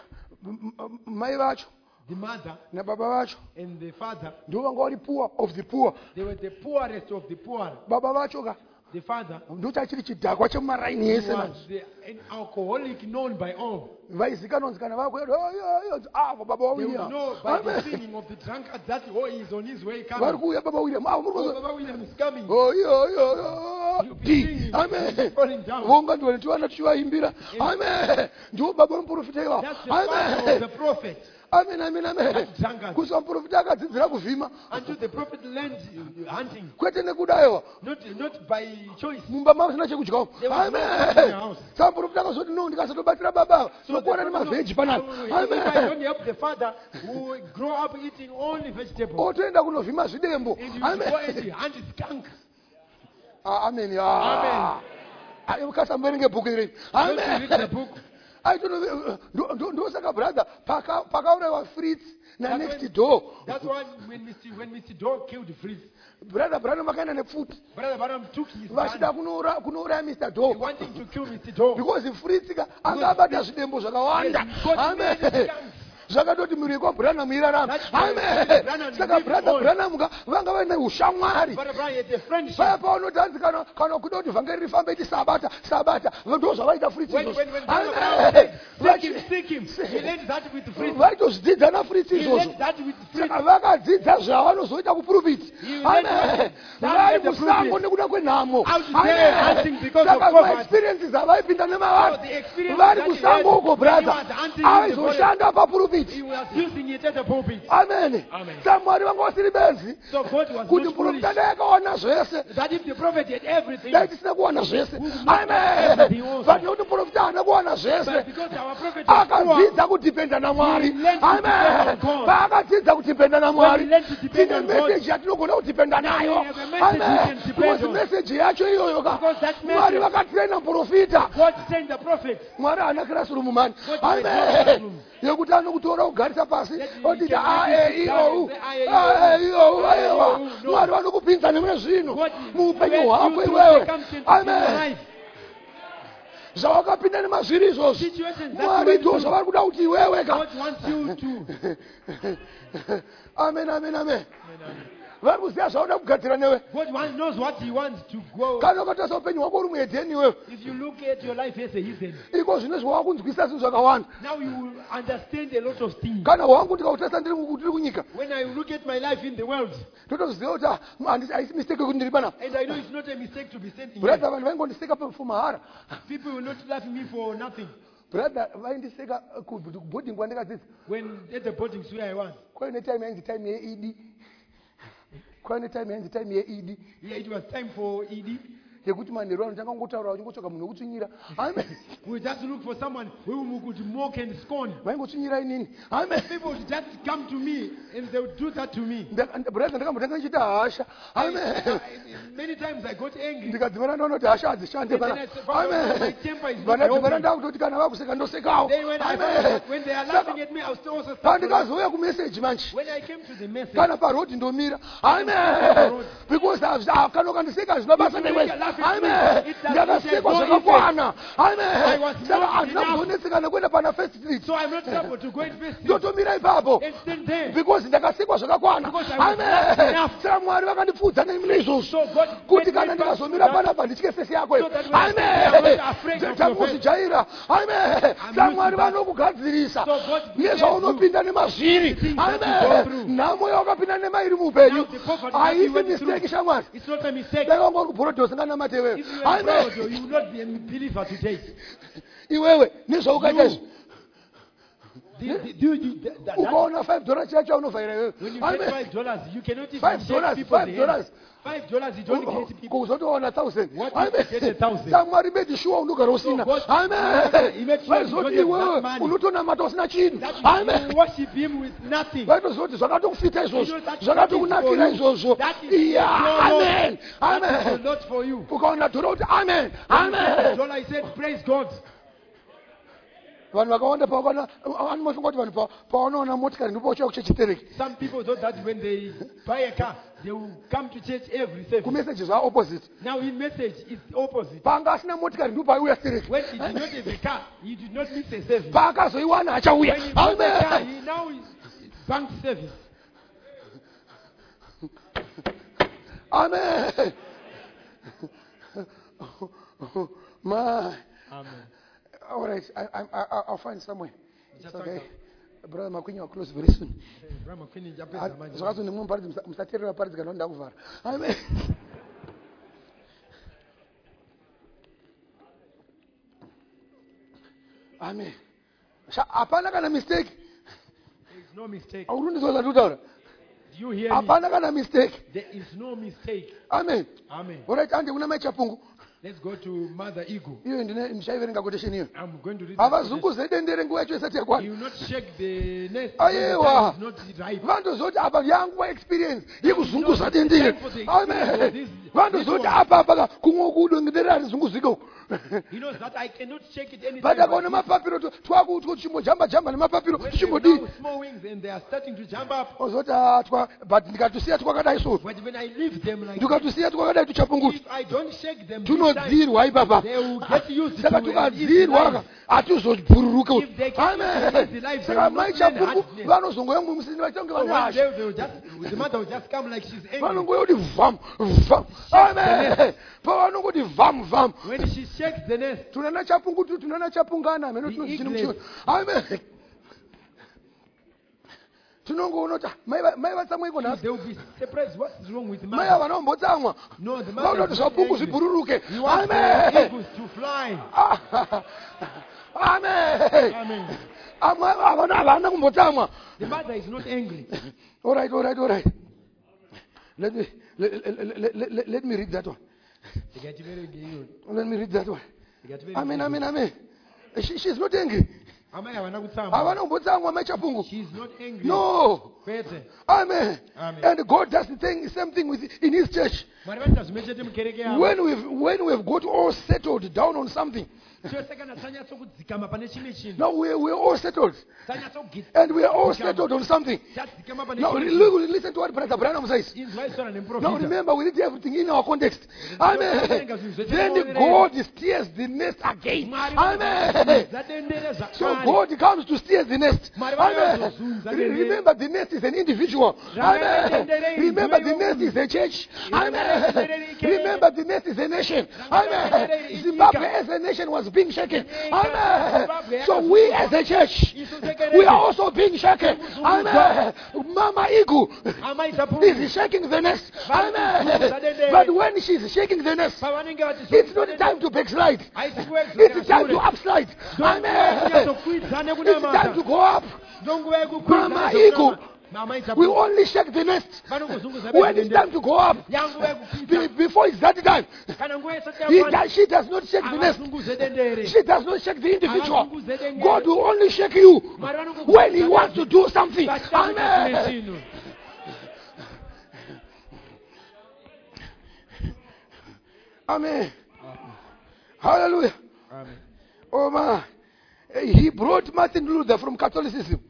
Mai vacho the mother nababa vacho and the father, ndivo vanga vari poor of the poor. they were the poorest of the poor. Baba vacho ka The father ndokuti achiri chidhakwa chemumaraini he yese was manje. an alcoholic known by all. Vaizikanwa kana vakuenda avo baba They would waWilliam. know by the singing of the drunkard that he is on his way Vari coming. kuuya baba William. Avo muri Oh, Baba William is coming. You'll be singing, Amen. falling down. Vonga ndiwona tiwana tichivaimbira. Amen. Ndiwo baba muprofita iwawo. That's the father of the Amen. prophet. Amen, amen, amen. That's drunkard. Kusva muprofita akadzidzira kuvhima. Until the prophet learned hunting, Kwete nekudayiwa. not by choice. Mumba masina chekudyawo. There was no food in the Amen. house. Saka muprofita akazoti no ndikasatobatsira baba. So the Nokuona prophet nemavheji if panapa. I don't Amen. help the father who will grow up eating only vegetables, Otoenda kunovhima zvidembo. and you go and Amen. hunt skunk. Amen. Amen. Ukasamverenge bhuku iri. Don't you read the book? Ndosaka brother pakaurayiwa Fritz next door. That's why when Mr. Dog killed Fritz, Brother Branham akaenda nepfuti Brother Branham took his vachida gun, kunouraya Mr. he Dog wanting to kill Mr. Dog. because Fritz angabata zvidembo zvakawanda. Yes, God made Amen. it skunks. Zvakatoti miri wekwabranham irarama. That's why Amen. Branham Saka lived brother on. Branham vanga vaine ushamwari. Brother Branham had a friendship. Paya paunotanzi kana kuda kuti vhangeri rifambe iti sabata ndo zvavaita Fritz When izvozvo. Brother Branham Amen. said, seek him, he learned that with Fritz. Vaitozvidzidza naFritz He izvozvo. learned that with Fritz. Saka vakadzidza zvavanozoita kupuruviti. You Amen. let Vari the musango prophet nekuda kwenhamo. out there hunting because of Saka poverty. maexperiences avaipinda So nemavanhu the experience vari that he kusango had uko when he brother was hunting in the forest, aizoshanda papuruviti. he was using it at the pulpit. Amen. Amen. Saka Mwari vanga vasiri benzi So God was kuti not foolish. muprofita dai akawana zvese That if the prophet had everything, dai tisina kuwana zvese. everything Amen. also. But nekuti muprofita haana kuwana but zvese because our prophet was poor, akadzidza kudhipenda namwari. He learned to Amen. depend on God. Paakadzidza kudhipenda when he namwari learned to depend tine on God, meseji yatinogona kudhipenda Now we nayo. have a message we can Amen. depend Because on. meseji yacho iyoyo ka because that Mwari message, vakatraina muprofita. God sent the prophet. Mwari haana classroom mani. God had no Amen. classroom. Yekuti anokutora kugarisa pasi That he otiti can make it iyowu down, say, iyowu aiwa. No. Mwari vanokupinza nemune zvinhu God muupenyu led hwako you through iwewe. circumstances in your Amen. life. Zvawakapinda nemazviri izvozvo Situations that Mwari you went ndo through. zvavari kuda kuti iwewe ka. God wants you to. Amen, amen, amen. Vari kuziva zvauda kugadzira newe. God knows what he wants to go. Kana ukatarisa upenyu hwako uri muedheni iwewe. If you look at your life as a heathen, Iko zvine zvawakunzwisa zvinhu zvakawanda. now you will understand a lot of things. Kana hwangu ndikautarisa ndiri kunyika When I look at my life in the world, totoziva kuti haisi mistake yekuti ndiri panapa. and I know it's not a mistake to be sent here, Brother, vanhu vaingondiseka for mahara. people will not laugh at me for nothing. Brother, vaindiseka kubhodhingi kwandikadzidza. When at the boarding where I was, Kwaine time yainzi time yeED. Kwaine time yainzi time yeED. yeah, it was time for ED. Yekuti manheru anotanga kungotaura uchingotsvaga munhu wekutsvinyira. Amen. We just look for someone who could mock and scorn. Vaingotsvinyira inini. Amen. People would just come to me and they would do that to me. Brother, ndakambotanga ndichita hasha. Amen. Many times I got angry. Ndikadzimana ndaona kuti hasha hadzishande And then pana. I said, "Father, Amen. my temper is not Vandadzimana helping." ndakutoti kana vakuseka ndosekawo. Then when Amen. they are laughing at me, I was also start. Pandikazouya kumeseji manje. When I came to the message, Kana parodi ndomira. Amen. Because kana ukandiseka hazvina basa newe. Amen. Ndakasekwa zvakakwana. Amen. Saka handina kuzonetseka nekuenda pana First Street. so I'm not able to go in first Ndotomira ipapo. and stand there. Because ndakasekwa zvakakwana. Because I was not Amen. enough. Saka Mwari vakandipfudza neimile izvozvo. So God Kuti made kana me pass through ndikazomira that. panapa ndityike sesi yako. So that when I stand there, I'm not afraid of your face. Tamuzijaira. Amen. Saka used Mwari to that. vanokugadzirisa. So God Nezvaunopinda nemazviri. things that you go Amen. through. Nhamo yaukapinda nemairi muupenyu. Now the poverty that you Haisi went through, mistake shamwari. it's not a mistake. Dai wanga uri kubhorodha usinganamate iwewe. If you are proud, you Amen. will not be a believer today. Iwewe nezvaukaita izvi. Ukaona $5 chacho unovhaira iwewe. When you Amen. get $5, you cannot even $5, shake people's hands. $5. $5, you don't get people. Kuzotoona 1,000. What if you get 1,000? Mwari made sure unogara usina. God- Amen. He made sure you don't Vaizoti get iwewe that money. unotonamata usina chinhu. That Amen. you worship him with nothing. Vaitozoti zvakatokufita izvozvo, You know that zvakatokunakira is for you. izvozvo. That is Yeah, your amen, That is amen. not for you. Ukaona dhora kuti amen, $1, amen. I said, praise God. Vanhu vakawanda anomafunga kuti vanhu pavanoona motikari ndipo chaiwo chechitereki. Some people thought that when they buy a car, they will come to church every service. Kumeseji zvaopposite. Now in message, it's the opposite. Panga asina motikari ndipo aiuya stereki. When he did not have a car, he did not miss a service. Paakazoiwana achauya. When he bought a car, Amen. he now is bank service. Amen. My. Amen. All right, I'll find somewhere. It's Just okay. like Brother Makwinyi will close very soon. Brahma Queen Japeza manje. Zvakazi nemwe muparidzi musateerera paridzi kana ndoda kuvhara. Amen. Amen. Hapana kana mistake. There is no mistake. Aurundi zvoza ndikutaura. Do you hear me? Hapana kana mistake. There is no mistake. Amen. Amen. All right, ande kuna mai chapungu. Let's go to Mother Eagle. Iyo ndichaiverenga quotation iyo. I'm going to read Havazunguze dendere nguva yacho isati You yakwana. will not shake the nest. Aiwa. It's not ripe. Vandozoti apa yanguva experience yekuzunguza dendere. Time for the Amen. experience of this Vandozoti one. apa paka kumwe kudo ngedere harizunguzika uko. He knows that I cannot shake it anytime. But akaona mapapiro twakuchimbojamba jamba nemapapiro When tichimbodii. they now small wings and they are starting to jump up. Ozoti but ndikatusiya twakadai so. But when I leave them like Ndikatusiya twakadai tuchapunguta. if I don't shake them this time, Tunodzirwa ipapa. they will get used to Saka an easy tukadzirwa life. hatuzobhururuka. If they can't Amen. get easy life, they Saka will mai not learn chapungu hardness. vanozongoya mumusini vachitanga So vane one hasha. day they will just, the mother will just come like she's angry. Vanongoya kuti vam vam. Amen. Pavanongoti vam vam. When she shakes the nest, Tunana chapungu tunana chapungana meno eaglet. Amen. Tunongoona kuti mai vatsamwa iko nhasi. they will be surprised. What is wrong with Mai mother? havana kumbotsamwa. No, the Vauda mother kuti is not zvapungu angry. zvibururuke. He wants the Amen. eagles to fly. Amen. Amen. Havana kumbotsamwa. The mother is not angry. All right. Let me read that one. Let me read that one. Amen. She's not angry. Havana kumbotsamwa mai chapungu. She's not angry. No. Kwete. Amen. Amen. And God does the same thing in His church. Mwari vanoita zvimechete mukereke yavo. When we've got all settled down on something, Chose kana tanyatsokudzikama pane chimwe chinhu. now we're all settled. Tanyatsogidza. And we are all settled on something. Tadzikama pane Now chimwe chinhu. listen to what Brother Branham says. Inzwa isora Now nemuprofita. remember, we need everything in our context. Amen. Then God steers the nest again. Amen. Zadendere So zvakare. God comes to steer the nest. Amen. Remember, the nest is an individual. Amen. Remember, the nest is a church. Amen. Remember, the nest is a nation. Amen. Zimbabwe as a nation was being shaken. Amen. So we as a church, we are also being shaken. Amen. Mama Eagle is shaking the nest. Amen. But when she's shaking the nest, it's not time to backslide. It's time to upslide. Amen. It's time to go up. Mama Eagle we only shake the nest when it's time to go up. Before it's that time, she does not shake the nest. She does not shake the individual. God will only shake you when He wants to do something. Amen. Amen. Hallelujah. Amen. Oh man, he brought Martin Luther from Catholicism.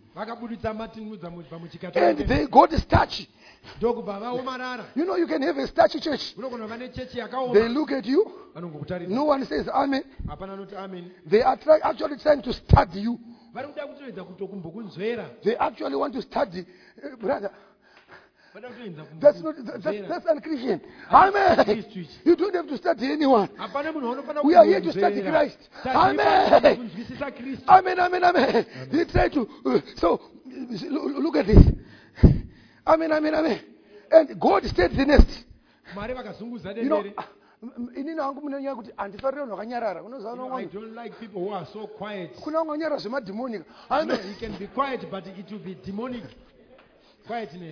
And they got starchy. You know, you can have a starchy church. They look at you. No one says amen. They are actually trying to study you. They actually want to study. Brother, that's unchristian. Amen. You don't have to study anyone. We are here to study Christ. Amen. Amen. They try to. So, look at this. Amen. And God steered the nest. You know, inini hangu munonyaya kuti handifariri vanhu vakanyarara unoziva I don't like people who are so quiet. kuna vanganyarara zvemadhimonika You can be quiet, but it will be demonic quietness.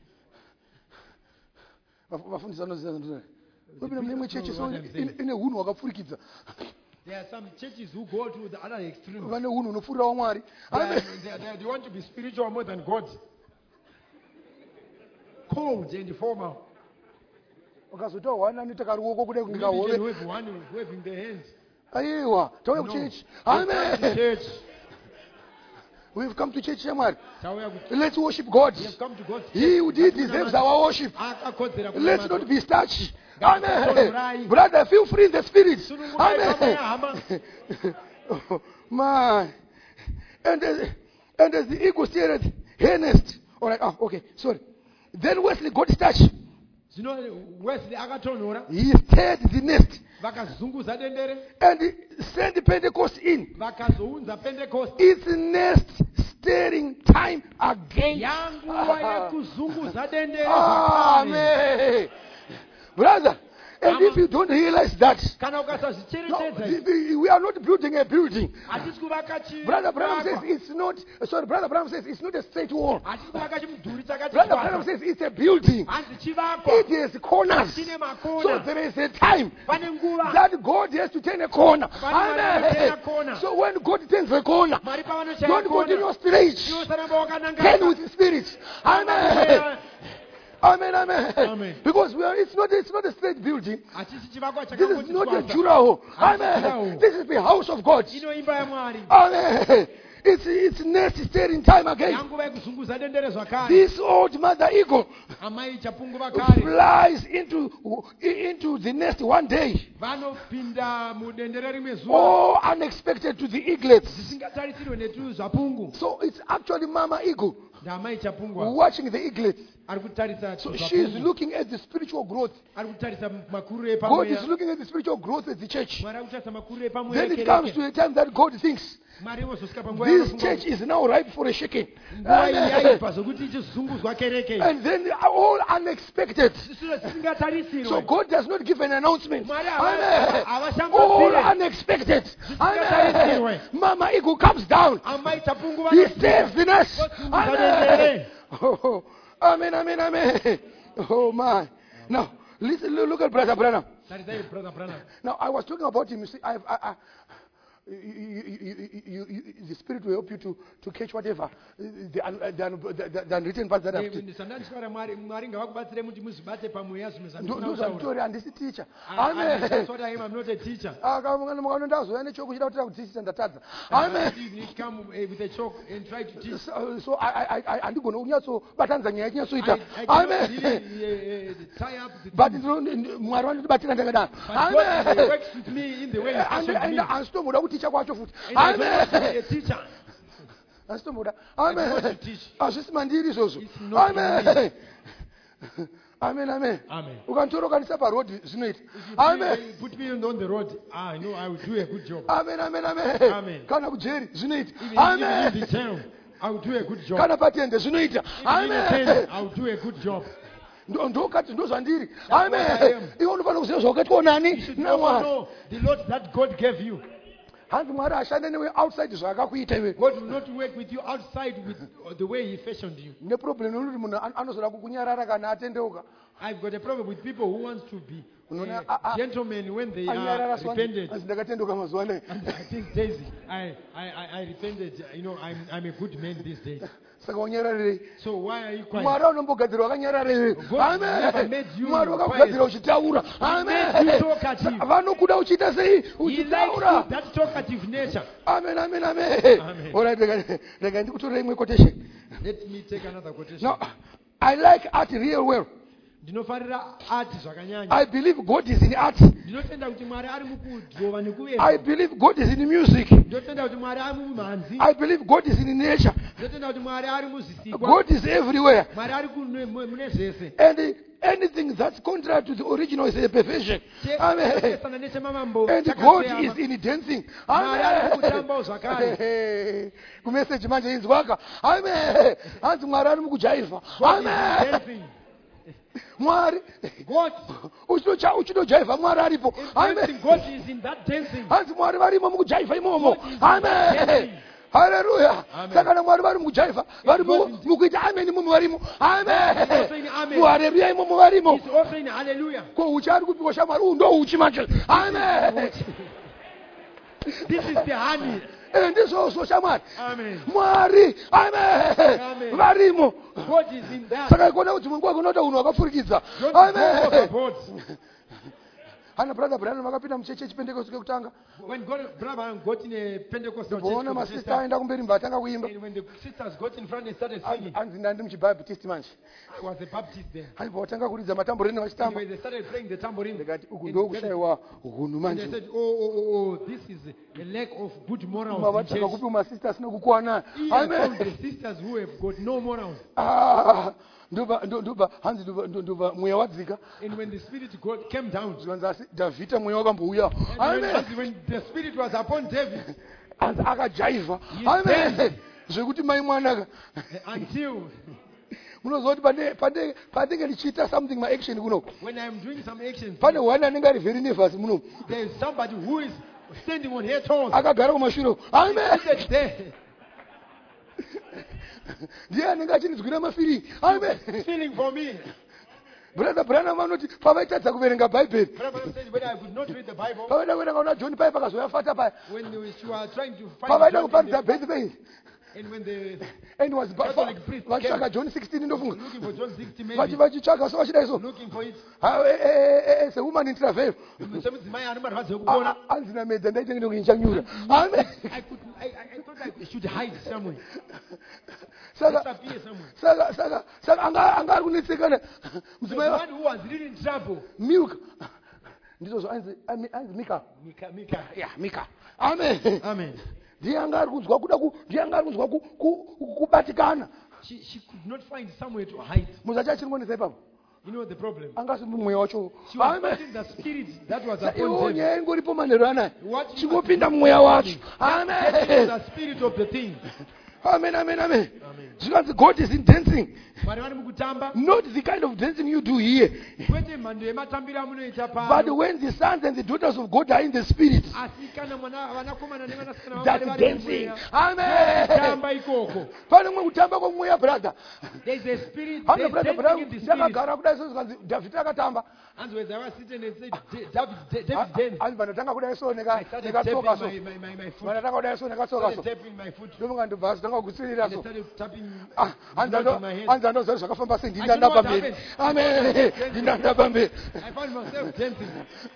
vafundisi vanoziva kupinda mune imwe chechi ine hunhu hwakapfurikidza There are some churches who go to the other extreme. vane hunhu hunopfuurira wamwari They want to be spiritual more than God. Cold and formal. ukazota hwana anoita ruoko kudai We kunga can hove wave one waving their hands. aiwa tauya No. kuchechi Come to amen church. we've come to church shamwari Tauya kuti- let's worship God We have come to God's he church. he deserves our worship Akakodzera let's kunamata. not be starchy Ngatitondorai. amen brother feel free in the spirit Sunungurai amen pamwe hama. man and as the eagle steered her nest all right okay sorry then Wesley got starchy Zvino Wesley akatonhora he stirred the nest vakazunguza dendere and sent Pentecost in vakazounza Pentecost. its nest stirring time again. Yanguva yekuzunguza dendere zvakare. Amen. Brother, and if you don't realize that, Kana no, ukasazvicherechedza we are not building a building. hatisi kuvaka Brother Branham says chivakwa. it's not, sorry, Brother Branham says it's not a straight wall. Hatisi kuvaka chimudhuri chakati Brother chivakwa. Branham says it's a building. Hanzi chivakwa It has corners. chine So makona. there is a time Pane nguva that God has to turn a corner. Turn a corner. So when God turns a corner, Mari pavanochaya don't continue kona. straight. Iwosaramba Turn wakanangana. with the Spirit. Amen. Amen, amen. Amen. Because it's not a straight building. Hatisi chivakwa This is not a chakangoti Jura hall. Hatisi Amen. Jura hall. This is the house of God. ino imba yaMwari. Amen. It's necessary time again. Yanguva yekuzunguza dendere zvakare. This old mother eagle Amai chapunguva kare. flies into the nest one day. Vanopinda mudendere rimwe zuva. Oh, unexpected to the eaglets. Zvisingatarisirwe netuzvapungu. So it's actually Mama Eagle Ndamai chapungwa. watching the eaglets. Ari kutarisa So zvapungu. she's looking at the spiritual growth. Ari kutarisa makuru God is epamweya. looking at the spiritual growth of the church. Mwari ari kutarisa makuru epamweya Then it comes to kereke. a time that God thinks Mwari wozosvika panguva this yanofunga church is now ripe for a shaking. nguva iyi yaibva zvokuti ichizungudzwa kereke. And then all unexpected. Zvisiro zvisingatarisirwe. So God does not give an announcement. Mwari Amen. havashambobvire. All unexpected. Amen. Mama Eagle comes down. Amai chapungu He stays the nest. Vozunguza Amen. dendere. Oh, amen, amen, amen. Oh my. Now, listen, look at Brother Branham. Tarisai brother Branham. Now, I was talking about him. You see, the Spirit will help you to catch whatever the unwritten parts that I've taken. Sandanditaura Mwari ngavakubatsire kuti muzvibate pamweya zvimwe Those are story, and this is teacher. Amen. That's Amen. what I am. I'm not a teacher. Mukanondazouya nechokuchida kutira kudzidzisa ndatadza. Amen. Even if you come with a chalk and try to teach. So handigona kunyatsobatanidza nyaya yachinyatsoita. I cannot Amen. really tie up the But things. Mwari vanondibatira ndakadaro. But God Amen. works with me in the way He fashioned me. Handitomboda kuticha kwacho futi. And I don't want to be Amen. a teacher. Handitomboda. want to Amen. teach. Hazvisi mandiri izvozvo. It's not Amen. Amen, amen. Amen. Ukanditorokanisa parodhi zvinoita. If you Amen. put me on the road, I know I will do a good job. Amen, amen, amen. Amen. Kana kujeri zvinoita. Even in Amen. the jail, I will do a good job. Kana patende zvinoita. Even in a tent, Amen. I will do a good job. Ndokati ndozvandiri. what I Amen. am. Iwe unofanira kuziva zvawakaitwa nani You should also naMwari. know the Lord that God gave you. Hanzi Mwari ashande newe outside zvakakuita iwe. God will not work with you outside with the way He fashioned you. Neproblem nokuti munhu anozoda kukunyarara kana atendeuka. I've got a problem with people who want to be Unoona, gentlemen when they Anyarara are repented. hanzi ndakatendeuka mazuva anaya. And I think Daisy, I repented. You know, I'm a good man these days. Saka wanyararei. So why are you quiet? Mwari anombogadzira wakanyarara iwe. God never made you Mwari quiet. wakakugadzira uchitaura. made you talkative. Vanokuda uchiita sei He likes uchitaura. you, that talkative nature. Amen, amen, amen. Amen. All right, rega ndikutorera imwe quotation. Let me take another quotation. Now, I like art real well. Ndinofarira art zvakanyanya. I believe God is in art. Ndinotenda kuti Mwari ari mukudhova nekuveza. I believe God is in music. Ndinotenda kuti Mwari ari mumhanzi. I believe God is in nature. Ndinotenda kuti Mwari ari muzvisikwa. God is everywhere. Mwari ari mune zvese. And anything that's contrary to the original is a perversion. Amen. Chakapesana nechemamambo. And God is in dancing. Mwari ari Amen. mukutambawo zvakare. Kumeseji manje inzwaka. Amen. Hanzi Mwari ari mukujaivha. God is in Amen. dancing. Mwari. God, Uchinojaivha Mwari aripo. dancing, God is in that dancing. Hanzi Mwari varimo mukujaivha imomo. God is in Amen. dancing. Hallelujah. Amen. Saka na Mwari vari mukujaivha. Vari God is- mukuita amen imomo varimo. Amen. God is also in amen. Muhaleluya imomo varimo. He's also in hallelujah. Ko uchi ari kupiwa shamwari ndo uchi manje. Amen. This is the honey. Ndizo shamwari. Amen. Mwari. Amen. Amen. Varimo. God is in that. Saka ikona kuti mungu wako unoda unhu wakafurikidza. Don't go Amen. overboard. Hana brother Brian vakapinda mucheche chipentekoste kekutanga. When God, brother, got in a Pentecostal church, Boona for the masista first time, aenda kumberi mba atanga kuimba. and when the sisters got in front and started singing, Anzi ndandi muchibaptist manje. I was a Baptist there. Anzi vatanga kuridza matambureni And vachitamba. when they started playing the tambourine, Ndikati uku and ndokushayiwa hunhu and they manje. said, oh, this is a lack of good morals in Mavataka church. kupi masista asina kukwana. He has found Amen. the sisters who have got no morals. Ah, ndoba hanzi ndoba mweya wadzika. And when the Spirit of God came down, Zvanzi asi Davhidha mweya wakambouya. and Amen. when the Spirit was upon David, Hanzi akajaivha. He Amen. danced. Zvekuti mai mwanaka. until Munozoti pandenge ndichiita something maaction kuno. when I'm doing some actions, Pane one anenge ari very nervous muno. there is somebody who is standing on her toes. Akagara kumashure. Amen. Seated there, Ndiye anenge achinzwira mafeeling. Amen. feeling for me. Brother Branham anoti pavaitadza kuverenga bhaibheri. Brother said, when I could not read the Bible, Pavaida kuverenga una John Piper akazoyafata paya. when you were trying to Pavaida find kuparidza John bhazi pei. and when they And was Catholic priest vachitsvaka John 16 ndofunga. looking for John 60 maybe, Vachitsvaka so vachida iso. looking for it, As a woman in travail. mudzimai ane marwadzo ekuona, Anzina medza ndaite ngine kuinchanyura. Amen. I thought I should hide somewhere, Saka disappear somewhere. saka anga ari kunetsekana. The Mudzimai one who was really in trouble, Milk. Ndizvo anzi Mika. Mika. Yeah, Mika. Amen. Amen. Ndiye anga ari kunzwa kubatikana. She could not find somewhere to hide. Muzacha chimonesa ipapo. You know the problem. Anga simbu mweya wacho. She was Amen. fighting the spirit that was upon Iwo them. nyaya ingoripo manheru anaya. What she was Chingopinda mweya wacho. That is Amen. the spirit of the thing. Amen. Amen. Zvikanzi God is in dancing. Mwari vari mukutamba, Not the kind of dancing you do here. kwete mhando yematambiro amunoita But pano, when the sons and the daughters of God are in the spirit, asi kana vanakomana nevanasikana that vamwari is vari dancing. mumweya, Amen. tamba ikoko. Pane mwe kutamba kwomweya brother. There is a spirit, Hamna there is brother dancing in the spirit. ndakagara kudai so zvikanzi David akatamba. And when they were sitting and said, David danced. Anzi vanotanga kudai so I started nekatsoka so. tapping my foot. Vanotanga kudai so nekatsoka Started so. tapping my foot. Ndomunga ndobva zotanga kukusirira And I so. started tapping Anzi my head. andoziva zvakafamba sei I ndinda don't know what ndapamberi. happened. Amen. Ndinda ndapamberi. I found myself dancing.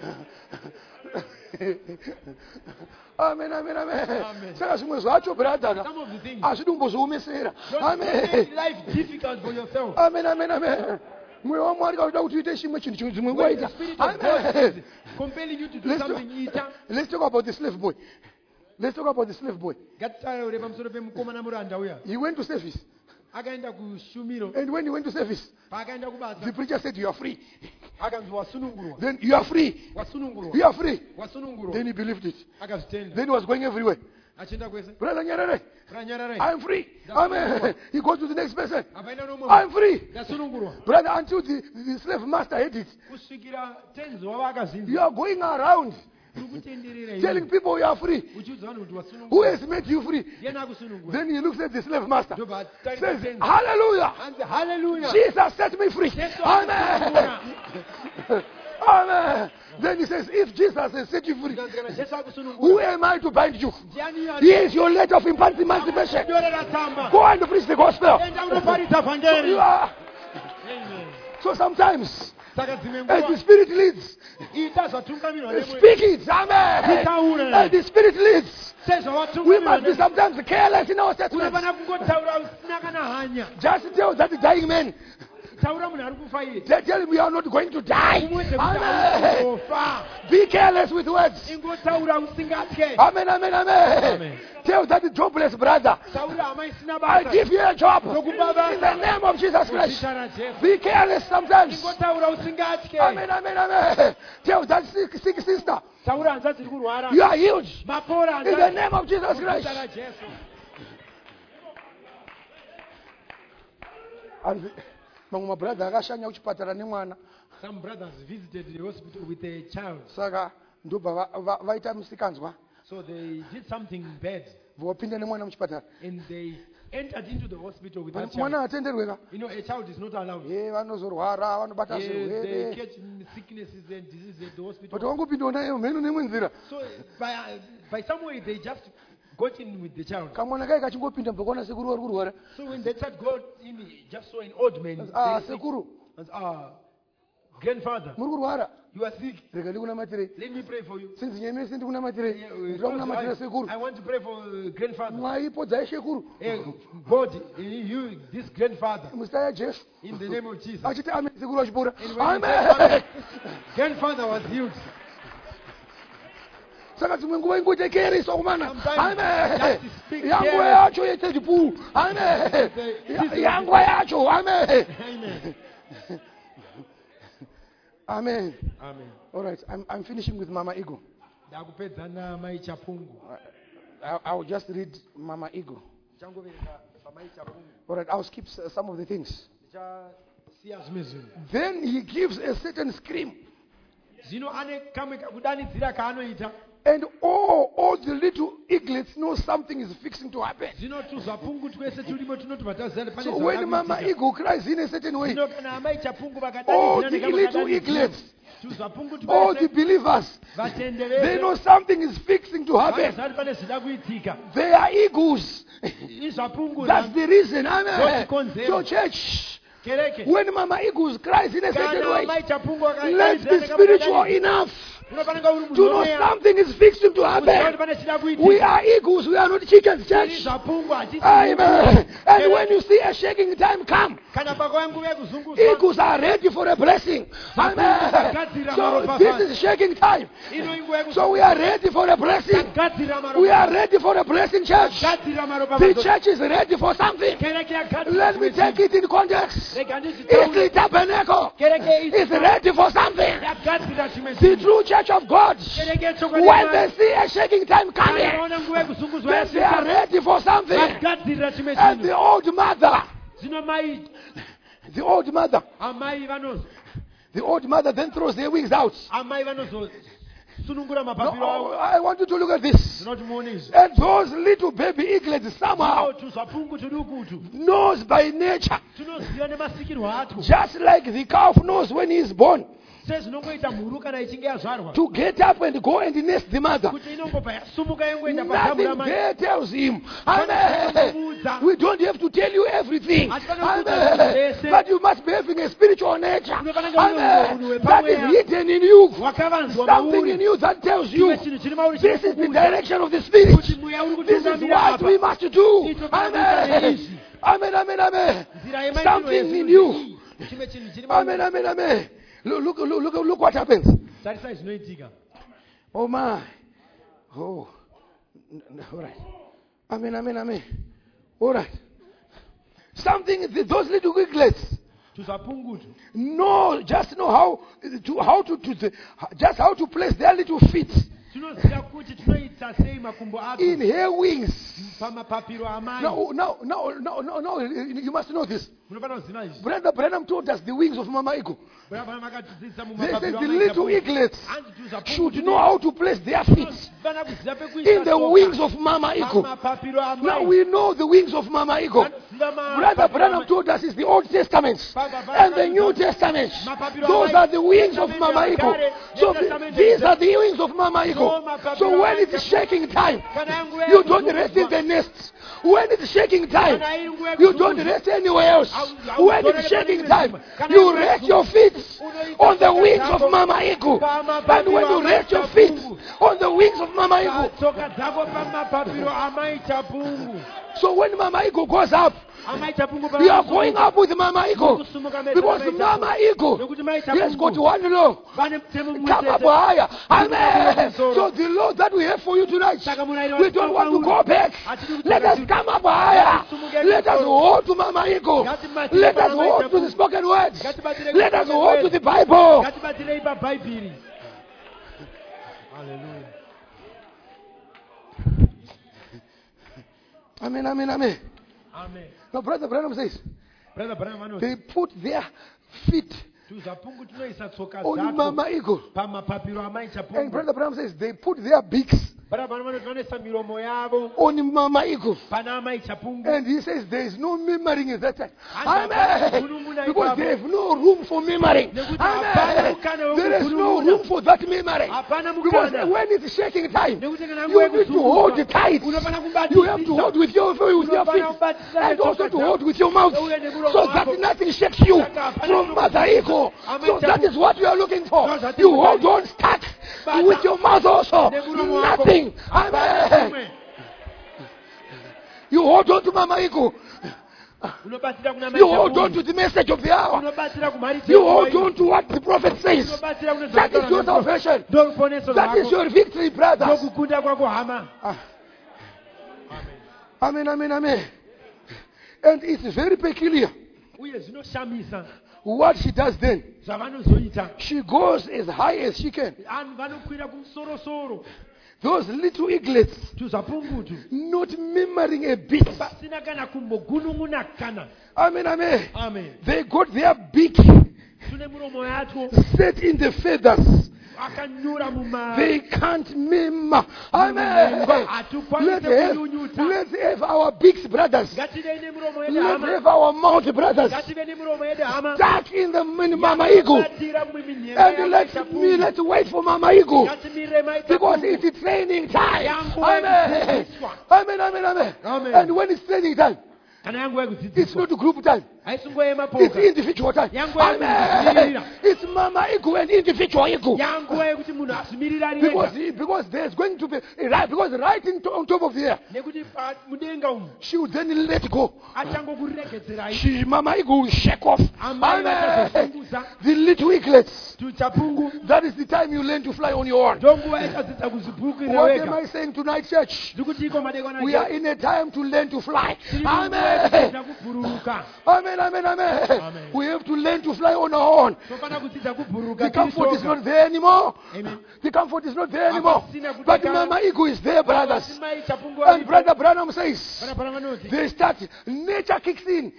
Amen. Amen. Saka zvimwe zvacho brother Some of the things. hazvidi kumbozviomesera. Don't Amen. make life difficult for yourself. Amen. Mweya wamwari kauda kuti uite chimwe chinhu dzimwe nguva When the ita. spirit of God Amen. is compelling you to do Let's something, ita. Let's talk about the slave boy. Ngatitaure pamusoro pemukomana muranda uya. He went to service. Akaenda kushumiro. And when he went to service, Paakaenda the kubasa. preacher said, you are free. Akanzi wasunungurwa. Then you are free. Wasunungurwa. You are free. Wasunungurwa. Then he believed it. Akazvitenda. Then he was going everywhere. Achienda kwese. Brother Nyarere, Ranyarare. I'm free. That's Amen. right. He goes to the next person. Apaenda nomwe. I'm free. Ndasunungurwa. Brother, until the slave master had it. Kusvikira tenzi wava akazinza. You are going around Uri kutenderera telling iwe. people you are free. Uchiudza vanhu kuti Who wasunungurwa. has made you free? Yena akusunungura. Then he looks at the slave master. Ndobva atarisa Says, tenzi. hallelujah. Anzi hallelujah. Jesus set me free. Yesu Amen. akusunungura. Amen. Then he says, if Jesus has set you free, Ndanzi kana Jesu who akusunungura. am I to bind you? Ndiani He is your letter of emancipation. dorera tsamba. Go and preach the gospel. Enda unoparidza You vhangeri. are. Amen. So sometimes, Saka dzimwe as the nguva Spirit leads, ita zvatungamirwa nemweya. speak it. Amen. Taura. As the Spirit leads, Sezvawatungamirwa we must be nemweya. sometimes careless in our statements. Unofana kungotaura usina kana hanya. Just tell that dying man, Taura munhu ari kufa iye. tell him we are not going to die. Umudze kuti Amen. auzofa. Be careless with words. Ingotaura usingatye. Amen. Amen. Tell that jobless brother, Taura hama isina I basa. give you a job in Nokupa the basa. name of Jesus Christ. Muzita raJesu. Be careless sometimes. Ingotaura usingatye. Amen. Tell that sick sister, Taura hanza dziri kurwara. you are healed Mapora in the hanza. name of Jesus Christ. Muzita raJesu. mamwe mabradha akashanya kuchipatara nemwana Some brothers visited the hospital with a child. saka ndobva vaita musikanzwa So they did something bad. vopinda nemwana muchipatara And they entered into the hospital with that mwana child. hatenderweka You know, a child is not allowed. vanozorwara vanobata They zvirwere catch sicknesses and diseases at the but hospital. wangopindawo naye mhenu nemwe nzira So by some way, they just got in with the child. kamwana kai kachingopinda mbakaona sekuru vari kurwara So when the child got in, he just saw an old man. very sick. sekuru And, grandfather, muri kurwara you are sick. rega ndikunamatire Let me pray for you. sinzi nyemese ndikunamatire Yeah, ndira kunamatira sekuru I want to pray for grandfather. mwaipodzai shekuru God, you, this grandfather, muzita yajesu in the name of Jesus. achiti amen sekuru achipora And when he amen said, grandfather was healed. saka dzimwe nguva ingotekereswa kumana Sometimes amen just speak yanguva careless. yacho yetezipuu amen yanguva yacho amen Amen. amen Amen. all right I'm finishing with mama ego Ndakupedzana mai chapungu. I will just read mama ego Changoverenga pamai chapungu. all right I'll skip some of the things Ndichasiya zvimwe zvinhu. then he gives a certain scream Zvino ane kamwe kakudanidzira kaanoita. and all the little eaglets know something is fixing to happen. Zvino tuzvapungu twese turimo tunoti vatazana pane So when mama zvakakuitika. eagle cries in a certain way, Zvino kana amai chapungu all vakadanidzira the nekamwe little kadanidzira, eaglets, tuzvapungu all the twese believers, they vatendere know something is fixing to happen. vakazari pane zvida kuitika. They are eagles. Izvapungu That's the reason. Amen. Konzero. So church, kereke. when mama eagles cries in a certain Kana way, amai chapungu let's vakadanidzira be nekamwe spiritual kadanidzira, enough unofanira uri to know mumweya. something is fixing to Uziva kuti happen. pane zvida We kuitika. are eagles. We are not chickens, Tiri church. zvapungu hatisi Amen. huku. And when you see a shaking time come, Kana pakauya nguva yekuzunguzwa, eagles are ready for a blessing. Amen. So this is shaking time. ino inguva So we are ready for a blessing. yekugadzira We are ready for a blessing, church. gadzira maropa The mazoti. church is ready for something. Kereke yagadzira Let me zvimwe take zvinhu. it in context. Rega nditi It's taure. the tabernacle. Kereke Is ready for something. yagadzira zvimwe The zvinhu. true church of God. Kereke yechokwadi When yaMwari. they see a shaking time Kana coming, vaona nguva yekuzunguzwa then they are yasvika, ready for something. vagadzirira chimwe And the chinhu. old mother, Zvino mai the old mother, amai the old mother then throws their wings out. amai vanozosunungura No, mapapiro avo. I want you to look at this. Zvinoti muone izvi. And those little baby eaglets somehow Tuzvapungu tuduku utu knows by nature, tunoziva nemasikirwo atwo, just like the calf knows when he is born, sezvinongoita mhuru kana ichinge yazvarwa, to get up and go and nest the mother. kuti inongobva yasumuka yengoenda pazamu Nothing ramai. there tells him. Amen. We don't have to tell you everything. Amen. But you must be having a spiritual nature. Amen. That is hidden in you. Wakavanzwa Something in mauri. you that tells you Chimwe chinhu chiri mauri this is the chinokuudza direction of the Spirit. kuti mweya uri This is kutungamira what we apa. must do. Ito Amen. izvi. Amen. Amen. Amen. Nzira yemaitiro Something yezvinhu in you. izvi. Chimwe chinhu chiri Amen. mauri. Amen. Amen. Look what happens. Tarisai zvinoitika. Oh my. Oh. All right. Amen. Amen. Amen. All right. Something, those little eaglets Tuzvapungu utu just know how to place their little feet tunoziva kuti tunoita sei makumbo ato in her wings. pamapapiro amai. No, you must know this. Munofanira kuziva izvi. Brother Branham told us the wings of Mama Eagle. Brabham vakatidzidzisa They said mumapapiro the amai little chapungu. eaglets Hanzi tuzvapungu should know how to place their feet tunofana kuziva pekuisa in the tsoka wings of Mama Eagle. pamapapiro amai. Now we know the wings of Mama Eagle. Vanoziva Brother mapapiro Branham amai. told us it's the Old Testament and the New Testament. Those are the wings of Mama Eagle. So these are the wings of Mama Eagle. So when it's shaking time, you don't rest in the nest. When it's shaking time, you don't rest anywhere else. When it's shaking time, you rest your feet on the wings of Mama Eagle. And when you rest your feet on the wings of Mama Eagle, tsoka dzako pamapapiro amai chapungu. so when Mama Eagle goes up, Amai chapungu you are going up with Mama Eagle. Because Mama Eagle has got one law. Vane mutemo Come up mumwe higher. Amen. So the law that we have for you tonight, we don't want to go back. Let us come up higher. Let us hold to Mama Eagle. Let us hold to the spoken words. Let us hold to the Bible. ngatibatirei pabhaibheri. Hallelujah. Amen, amen, amen. Amen. Now, Brother Branham says, Brother Branham anoti they put their feet tuzapungu tunoisa tsoka on dzako Mama Eagle. pamapapiro amai And chapungu. Brother Branham says they put their beaks Brother Branham anoti vanoisa miromo yavo on Mama Eagle. pana amai chapungu. And he says there is no murmuring at that time. And Amen. Because they have no room for murmuring. Amen. There is no room for that murmuring. Because when it's shaking time, you need to hold it tight. You have to hold with your feet and also to hold with your mouth so that nothing shakes you from Mother Eagle. So that is what you are looking for. You hold on tight with your mouth also. Nothing. Amen. You hold on to Mama Eagle. You hold on to the message of the hour. You hold on to what the prophet says. That is your salvation. That is your victory, brothers. Amen, amen, amen. And it's very peculiar. What she does then, she goes as high as she can. Those little eaglets, not murmuring a bit. Amen, amen. Amen. They got their beak set in the feathers. They can't murmur. Amen. Let's have our beaks, brothers. Let's have our mouth, brothers. Stuck in the Mama Eagle. And let's wait for Mama Eagle. Because it's training time. Amen. Amen, amen, amen. And when it's training time, it's not group time. It's individual time. Amen. It's Mama Eagle and individual Eagle. Because there's going to be because right on top of the air, she will then let go. Mama Eagle will shake off. Amen. The little eaglets. That is the time you learn to fly on your own. What am I saying tonight, church? We are in a time to learn to fly. Amen. Amen, amen, amen. We have to learn to fly on our own. The comfort is not there anymore. The comfort is not there anymore. But Mama Eagle is there, brothers. And Brother Branham says, they start, nature kicks in.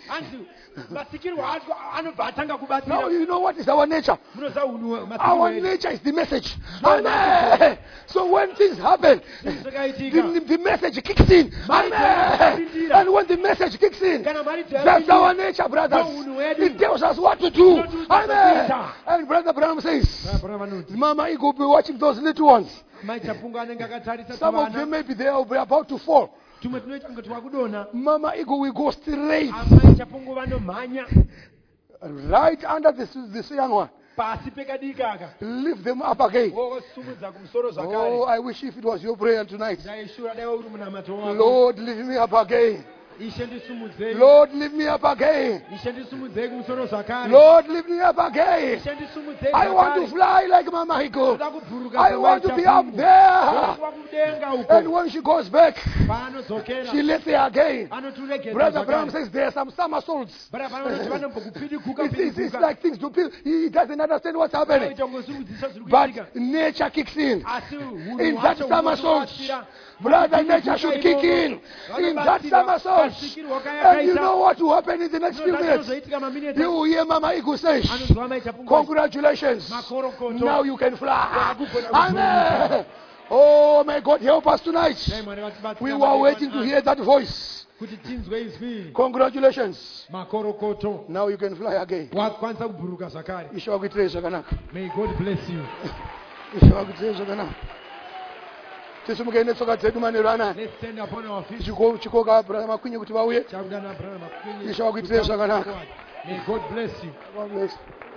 Now you know what is our nature? Our nature is the message. Amen. So when things happen, the message kicks in. Amen. And when the message kicks in, that's our nature, brothers. It tells us what to do. Amen. And Brother Branham says, Mama Eagle will be watching those little ones. Some of them maybe they are about to fall. Mama Eagle will go straight right under this young one. Lift them up again. Oh, I wish if it was your prayer tonight. Lord, lift me up again. Lord, lift me up again. Lord, lift me up again. I want to fly like Mama Eagle. I want to be up there. And when she goes back, she lets her again. Brother Branham says there are some somersaults. It's like things to feel. He doesn't understand what's happening. But nature kicks in. In that somersault, brother, nature should kick in. In that somersault. And you know what will happen in the next few minutes? You will hear Mama Eagle say, congratulations. Now you can fly. Amen. Oh, may God help us tonight. We were waiting to hear that voice. Congratulations. Now you can fly again. May God bless you. Let's stand upon our feet. May God bless you. God bless.